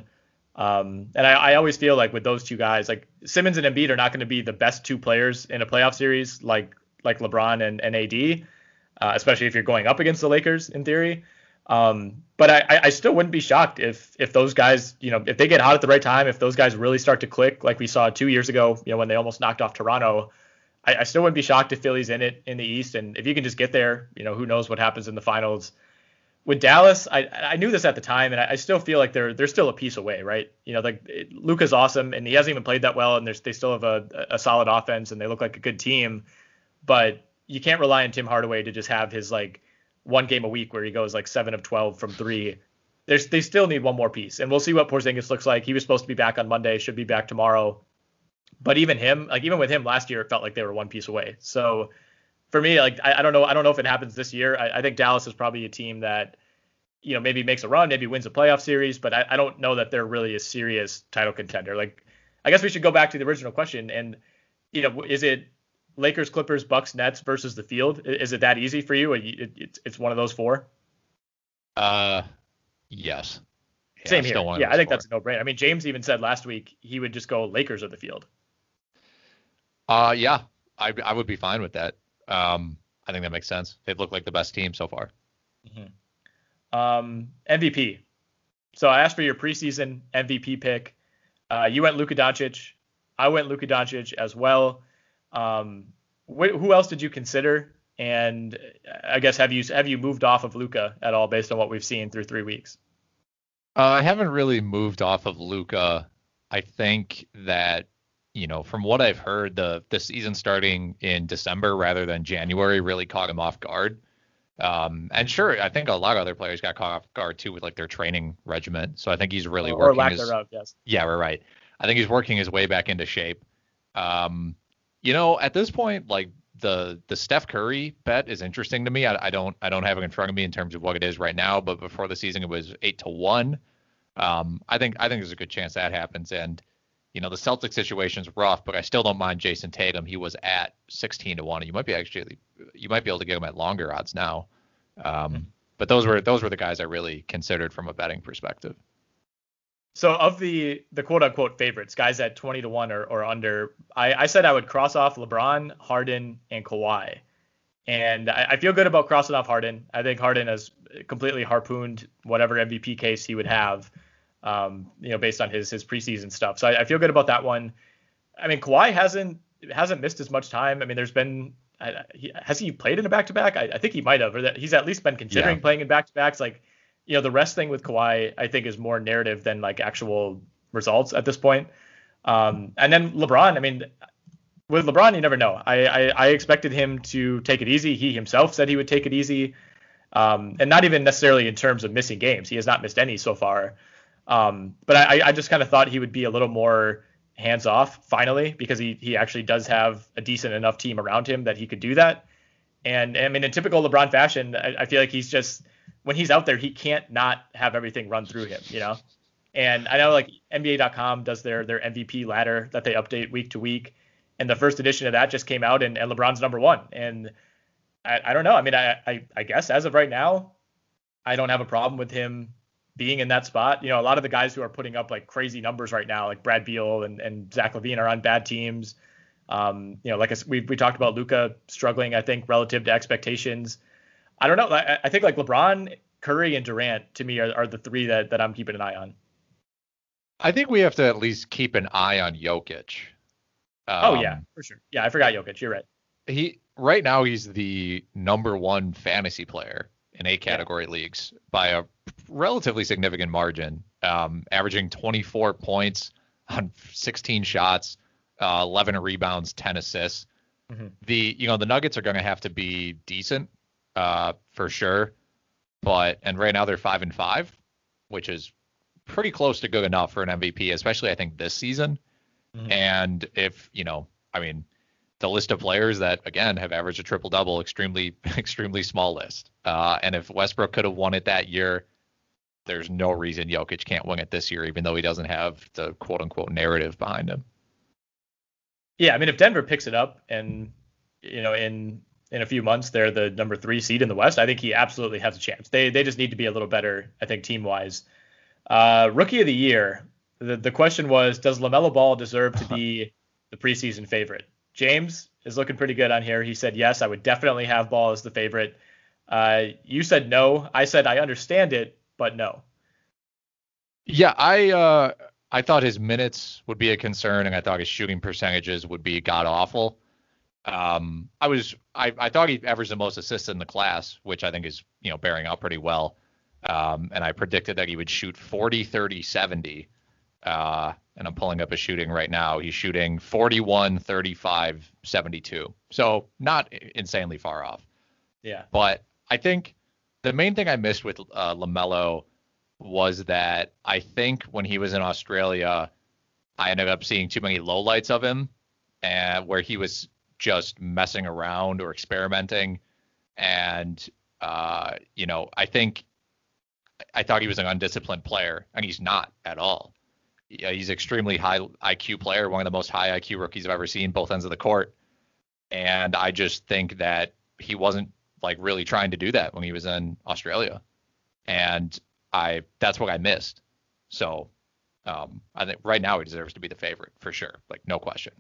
Um, and I, I always feel like with those two guys, like Simmons and Embiid are not going to be the best two players in a playoff series like like LeBron and, and A D, uh, especially if you're going up against the Lakers in theory. Um, but I, I still wouldn't be shocked if if those guys, you know, if they get hot at the right time, if those guys really start to click like we saw two years ago, you know, when they almost knocked off Toronto. I, I still wouldn't be shocked if Philly's in it in the East. And if you can just get there, you know, who knows what happens in the finals. With Dallas, I I knew this at the time, and I, I still feel like they're they're still a piece away, right? You know, like it, Luka's awesome, and he hasn't even played that well, and there's they still have a, a solid offense, and they look like a good team, but you can't rely on Tim Hardaway to just have his like one game a week where he goes like seven of twelve from three. There's they still need one more piece, and we'll see what Porzingis looks like. He was supposed to be back on Monday, should be back tomorrow, but even him, like even with him last year, it felt like they were one piece away. So. For me, like I, I don't know, I don't know if it happens this year. I, I think Dallas is probably a team that, you know, maybe makes a run, maybe wins a playoff series, but I, I don't know that they're really a serious title contender. Like, I guess we should go back to the original question, and you know, is it Lakers, Clippers, Bucks, Nets versus the field? Is it that easy for you? It, it, it's one of those four. Uh, yes. Yeah, Same here. Yeah, I think four. That's a no-brainer. I mean, James even said last week he would just go Lakers or the field. Uh, yeah, I I would be fine with that. Um, I think that makes sense. They've looked like the best team so far. Mm-hmm. Um, M V P. So I asked for your preseason M V P pick. Uh, you went Luka Doncic. I went Luka Doncic as well. Um, wh- who else did you consider? And I guess have you have you moved off of Luka at all based on what we've seen through three weeks? Uh, I haven't really moved off of Luka. I think that, you know, from what I've heard, the the season starting in December rather than January really caught him off guard. Um, and sure, I think a lot of other players got caught off guard too with like their training regimen. So I think he's really or, working or lack his, thereof, yes. Yeah, we're right. I think he's working his way back into shape. Um, you know, at this point, like the the Steph Curry bet is interesting to me. I, I don't I don't have it in front of me in terms of what it is right now, but before the season it was eight to one. Um, I think I think there's a good chance that happens. And you know, the Celtics situation's rough, but I still don't mind Jason Tatum. He was at sixteen to one. You might be actually, you might be able to get him at longer odds now. Um, mm-hmm. But those were those were the guys I really considered from a betting perspective. So of the the quote unquote favorites, guys at twenty to one or, or under, I, I said I would cross off LeBron, Harden, and Kawhi. And I, I feel good about crossing off Harden. I think Harden has completely harpooned whatever M V P case he would have. Um, you know, based on his his preseason stuff. So I, I feel good about that one. I mean, Kawhi hasn't hasn't missed as much time. I mean, there's been I, he, has he played in a back to back? I think he might have, or that he's at least been considering yeah. playing in back to backs. Like, you know, the rest thing with Kawhi, I think, is more narrative than like actual results at this point. Um, and then LeBron. I mean, with LeBron, you never know. I, I I expected him to take it easy. He himself said he would take it easy, um, and not even necessarily in terms of missing games. He has not missed any so far. Um, but I, I just kind of thought he would be a little more hands off finally, because he, he actually does have a decent enough team around him that he could do that. And I mean, in typical LeBron fashion, I, I feel like he's just, when he's out there, he can't not have everything run through him, you know? And I know like N B A dot com does their, their M V P ladder that they update week to week. And the first edition of that just came out, and, and LeBron's number one. And I, I don't know. I mean, I, I, I guess as of right now, I don't have a problem with him being in that spot. You know, a lot of the guys who are putting up like crazy numbers right now, like Brad Beal and, and Zach LaVine, are on bad teams. Um, you know, like I, we we talked about Luka struggling, I think, relative to expectations. I don't know. I, I think like LeBron, Curry, and Durant to me are, are the three that, that I'm keeping an eye on. I think we have to at least keep an eye on Jokic. Um, oh yeah, for sure. Yeah, I forgot Jokic. You're right. He right now he's the number one fantasy player in eight category yeah. leagues by a relatively significant margin, um, averaging twenty-four points on sixteen shots, uh, eleven rebounds, ten assists. Mm-hmm. The you know the Nuggets are going to have to be decent uh, for sure, but and right now they're five and five, which is pretty close to good enough for an M V P, especially I think this season. Mm-hmm. And if you know, I mean. The list of players that, again, have averaged a triple-double, extremely, extremely small list. Uh, and if Westbrook could have won it that year, there's no reason Jokic can't win it this year, even though he doesn't have the quote-unquote narrative behind him. Yeah, I mean, if Denver picks it up and, you know, in in a few months they're the number three seed in the West, I think he absolutely has a chance. They they just need to be a little better, I think, team-wise. Uh, Rookie of the Year, the, the question was, does LaMelo Ball deserve to be the preseason favorite? James is looking pretty good on here. He said, yes, I would definitely have Ball as the favorite. Uh, you said no. I said, I understand it, but no. Yeah, I uh, I thought his minutes would be a concern, and I thought his shooting percentages would be god awful. Um, I was I, I thought he averaged the most assists in the class, which I think is, you know, bearing out pretty well. Um, and I predicted that he would shoot forty, thirty, seventy. Uh, and I'm pulling up his shooting right now. He's shooting forty-one, thirty-five, seventy-two. So not insanely far off. Yeah. But I think the main thing I missed with uh, LaMelo was that I think when he was in Australia, I ended up seeing too many lowlights of him, and where he was just messing around or experimenting. And, uh, you know, I think I thought he was an undisciplined player, and he's not at all. Yeah, he's extremely high I Q player, one of the most high I Q rookies I've ever seen, both ends of the court. And I just think that he wasn't like really trying to do that when he was in Australia. And I that's what I missed. So um, I think right now he deserves to be the favorite for sure. Like, no question.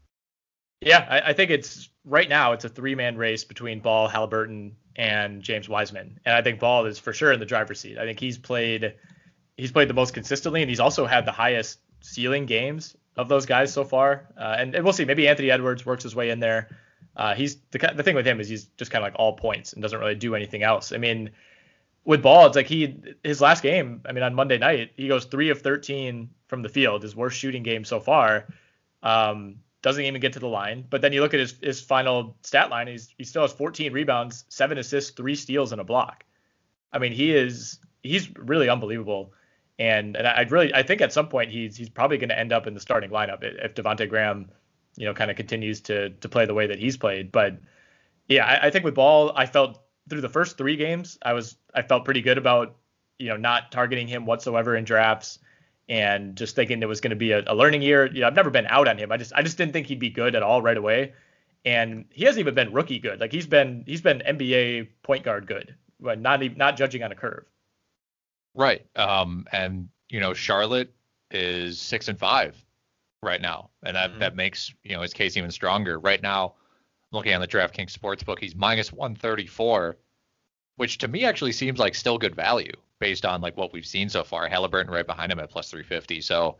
Yeah, I, I think it's right now it's a three-man race between Ball, Halliburton, and James Wiseman. And I think Ball is for sure in the driver's seat. I think he's played he's played the most consistently, and he's also had the highest ceiling games of those guys so far. Uh, and, and we'll see. Maybe Anthony Edwards works his way in there. Uh, he's the the thing with him is he's just kind of like all points and doesn't really do anything else. I mean, with Ball, it's like he his last game. I mean, on Monday night, he goes three of thirteen from the field, his worst shooting game so far. Um, doesn't even get to the line. But then you look at his his final stat line. He's he still has fourteen rebounds, seven assists, three steals, and a block. I mean, he is he's really unbelievable. And and I'd really I think at some point he's he's probably going to end up in the starting lineup if Devontae Graham, you know, kind of continues to to play the way that he's played. But yeah, I, I think with Ball, I felt through the first three games, I was I felt pretty good about, you know, not targeting him whatsoever in drafts and just thinking it was going to be a, a learning year. You know, I've never been out on him. I just I just didn't think he'd be good at all right away. And he hasn't even been rookie good. Like he's been he's been N B A point guard good, but not even, not judging on a curve. Right. Um, and, you know, Charlotte is six and five right now. And that, mm-hmm. that makes, you know, his case even stronger. Right now, looking on the DraftKings Sportsbook, he's minus one thirty-four, which to me actually seems like still good value based on like what we've seen so far. Halliburton right behind him at plus three fifty. So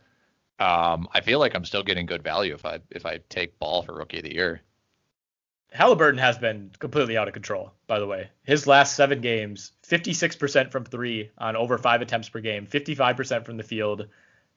um, I feel like I'm still getting good value if I if I take Ball for Rookie of the Year. Halliburton has been completely out of control, by the way. His last seven games, fifty-six percent from three on over five attempts per game, fifty-five percent from the field,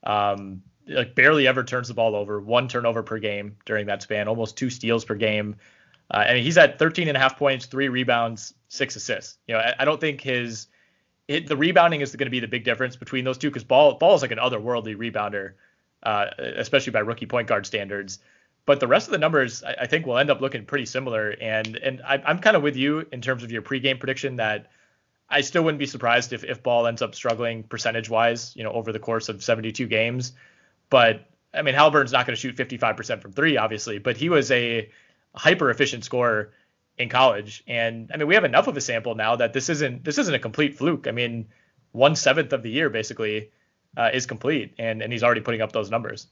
um, like barely ever turns the ball over, one turnover per game during that span, almost two steals per game. Uh, and he's at thirteen and a half points, three rebounds, six assists. You know, I, I don't think his it, the rebounding is going to be the big difference between those two because Ball Ball is like an otherworldly rebounder, uh, especially by rookie point guard standards. But the rest of the numbers, I, I think, will end up looking pretty similar. And and I, I'm kind of with you in terms of your pregame prediction that I still wouldn't be surprised if, if Ball ends up struggling percentage-wise, you know, over the course of seventy-two games. But, I mean, Halliburton's not going to shoot fifty-five percent from three, obviously. But he was a hyper-efficient scorer in college. And, I mean, we have enough of a sample now that this isn't this isn't a complete fluke. I mean, one-seventh of the year, basically, uh, is complete. And, and he's already putting up those numbers.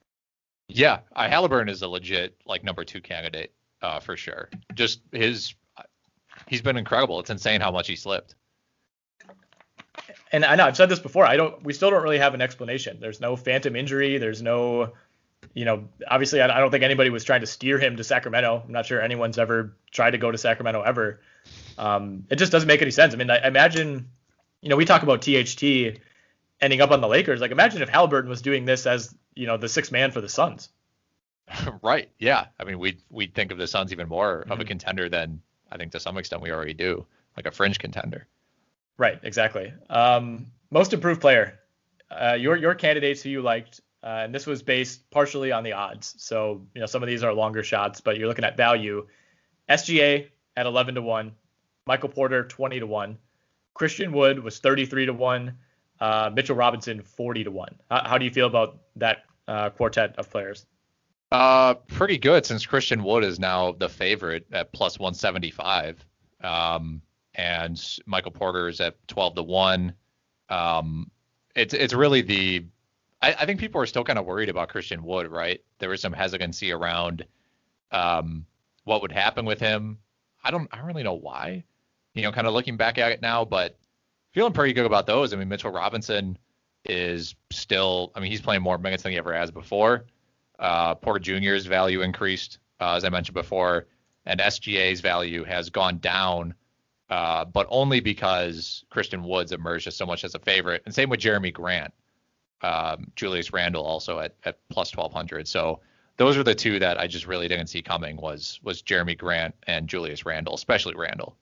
Yeah, uh, Halliburton is a legit like number two candidate uh, for sure. Just his, he's been incredible. It's insane how much he slipped. and I know I've said this before. I don't. We still don't really have an explanation. There's no phantom injury. There's no, you know, obviously I, I don't think anybody was trying to steer him to Sacramento. I'm not sure anyone's ever tried to go to Sacramento ever. Um, it just doesn't make any sense. I mean, I, I imagine, you know, we talk about T H T ending up on the Lakers. Like, imagine if Haliburton was doing this as, you know, the sixth man for the Suns. Right. Yeah. I mean, we'd we'd think of the Suns even more Mm-hmm. of a contender than I think to some extent we already do, like a fringe contender. Right, exactly. Um, most improved player, uh, your your candidates who you liked, uh, and this was based partially on the odds. So, you know, some of these are longer shots, but you're looking at value. S G A at eleven to one, Michael Porter twenty to one, Christian Wood was thirty-three to one, uh, Mitchell Robinson forty to one. How, how do you feel about that uh, quartet of players? Uh, pretty good, since Christian Wood is now the favorite at plus one seventy-five. Um, and Michael Porter is at twelve to one. Um, it's it's really the I, I think people are still kind of worried about Christian Wood, right? There was some hesitancy around um, what would happen with him. I don't I don't really know why. You know, kind of looking back at it now, but feeling pretty good about those. I mean, Mitchell Robinson is still, I mean, he's playing more minutes than he ever has before. Uh, Porter Junior's value increased, uh, as I mentioned before, and S G A's value has gone down. Uh, but only because Christian Woods emerged as so much as a favorite. And same with Jeremy Grant, um, Julius Randle also at, at plus twelve hundred. So those are the two that I just really didn't see coming was was Jeremy Grant and Julius Randle, especially Randle.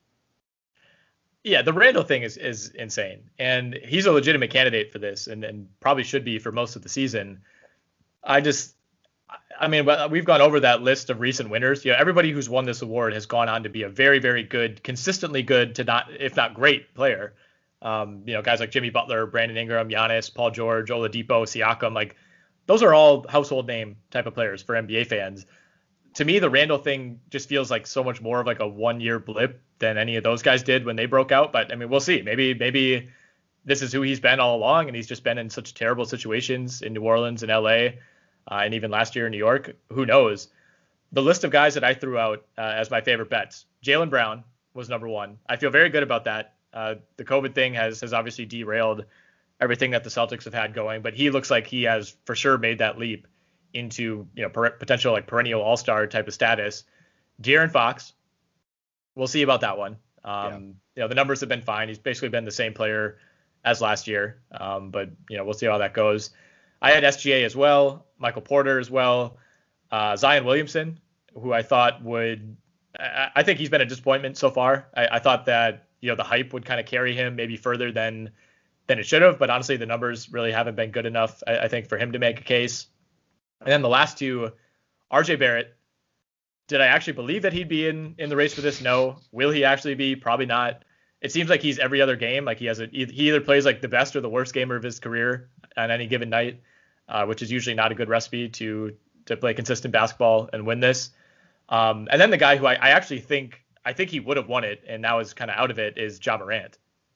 Yeah, the Randle thing is is insane. And he's a legitimate candidate for this and, and probably should be for most of the season. I just, I mean, we've gone over that list of recent winners. You know, everybody who's won this award has gone on to be a very, very good, consistently good to not, if not great player. Um, you know, guys like Jimmy Butler, Brandon Ingram, Giannis, Paul George, Oladipo, Siakam, like those are all household name type of players for N B A fans. To me, the Randle thing just feels like so much more of like a one year blip than any of those guys did when they broke out. But I mean, we'll see. Maybe, maybe this is who he's been all along, and he's just been in such terrible situations in New Orleans and L A. Uh, and even last year in New York, who knows? The list of guys that I threw out uh, as my favorite bets, Jaylen Brown was number one. I feel very good about that. Uh, the COVID thing has has obviously derailed everything that the Celtics have had going, but he looks like he has for sure made that leap into, you know, per- potential like perennial all-star type of status. De'Aaron Fox, we'll see about that one. Um, yeah. You know, the numbers have been fine. He's basically been the same player as last year, um, but you know, we'll see how that goes. I had S G A as well, Michael Porter as well, uh, Zion Williamson, who I thought would, I, I think he's been a disappointment so far. I, I thought that, you know, the hype would kind of carry him maybe further than than it should have, but honestly, the numbers really haven't been good enough, I, I think, for him to make a case. And then the last two, R J Barrett. Did I actually believe that he'd be in, in the race for this? No. Will he actually be? Probably not. It seems like he's every other game. Like he has a, he either plays like the best or the worst gamer of his career on any given night, uh, which is usually not a good recipe to to play consistent basketball and win this. Um, and then the guy who I, I actually think I think he would have won it and now is kind of out of it is Ja Morant.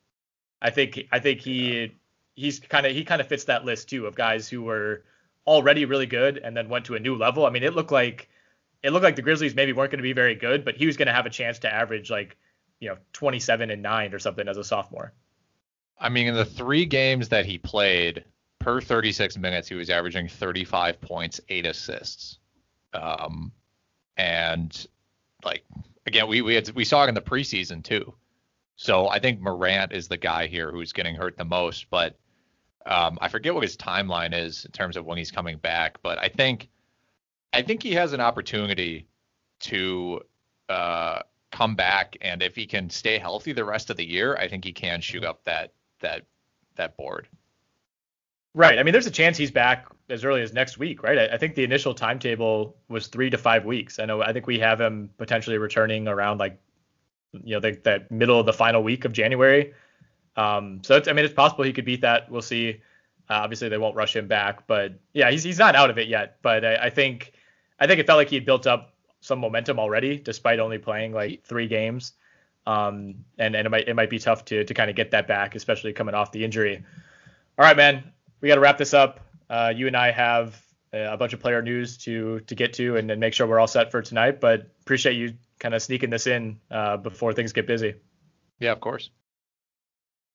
I think I think he he's kind of he kind of fits that list too of guys who were already really good and then went to a new level. I mean, it looked like it looked like the Grizzlies maybe weren't going to be very good, but he was going to have a chance to average like, you know, twenty-seven and nine or something as a sophomore. I mean, in the three games that he played, per thirty-six minutes, he was averaging thirty-five points, eight assists. Um, and like, again, we, we had, we saw it in the preseason too. So I think Morant is the guy here who's getting hurt the most, but um, I forget what his timeline is in terms of when he's coming back, but I think, I think he has an opportunity to, uh, come back, and if he can stay healthy the rest of the year, I think he can shoot up that that that board. Right. I mean, there's a chance he's back as early as next week, right? I, I think the initial timetable was three to five weeks. I know. I think we have him potentially returning around like, you know, the, the middle of the final week of January. Um, so it's, I mean, it's possible he could beat that. We'll see. Uh, obviously, they won't rush him back, but yeah, he's he's not out of it yet. But I, I think I think it felt like he had built up some momentum already, despite only playing like three games. Um, and, and it might, it might be tough to, to kind of get that back, especially coming off the injury. All right, man, we got to wrap this up. Uh, you and I have a bunch of player news to, to get to and then make sure we're all set for tonight, but appreciate you kind of sneaking this in uh, before things get busy. Yeah, of course.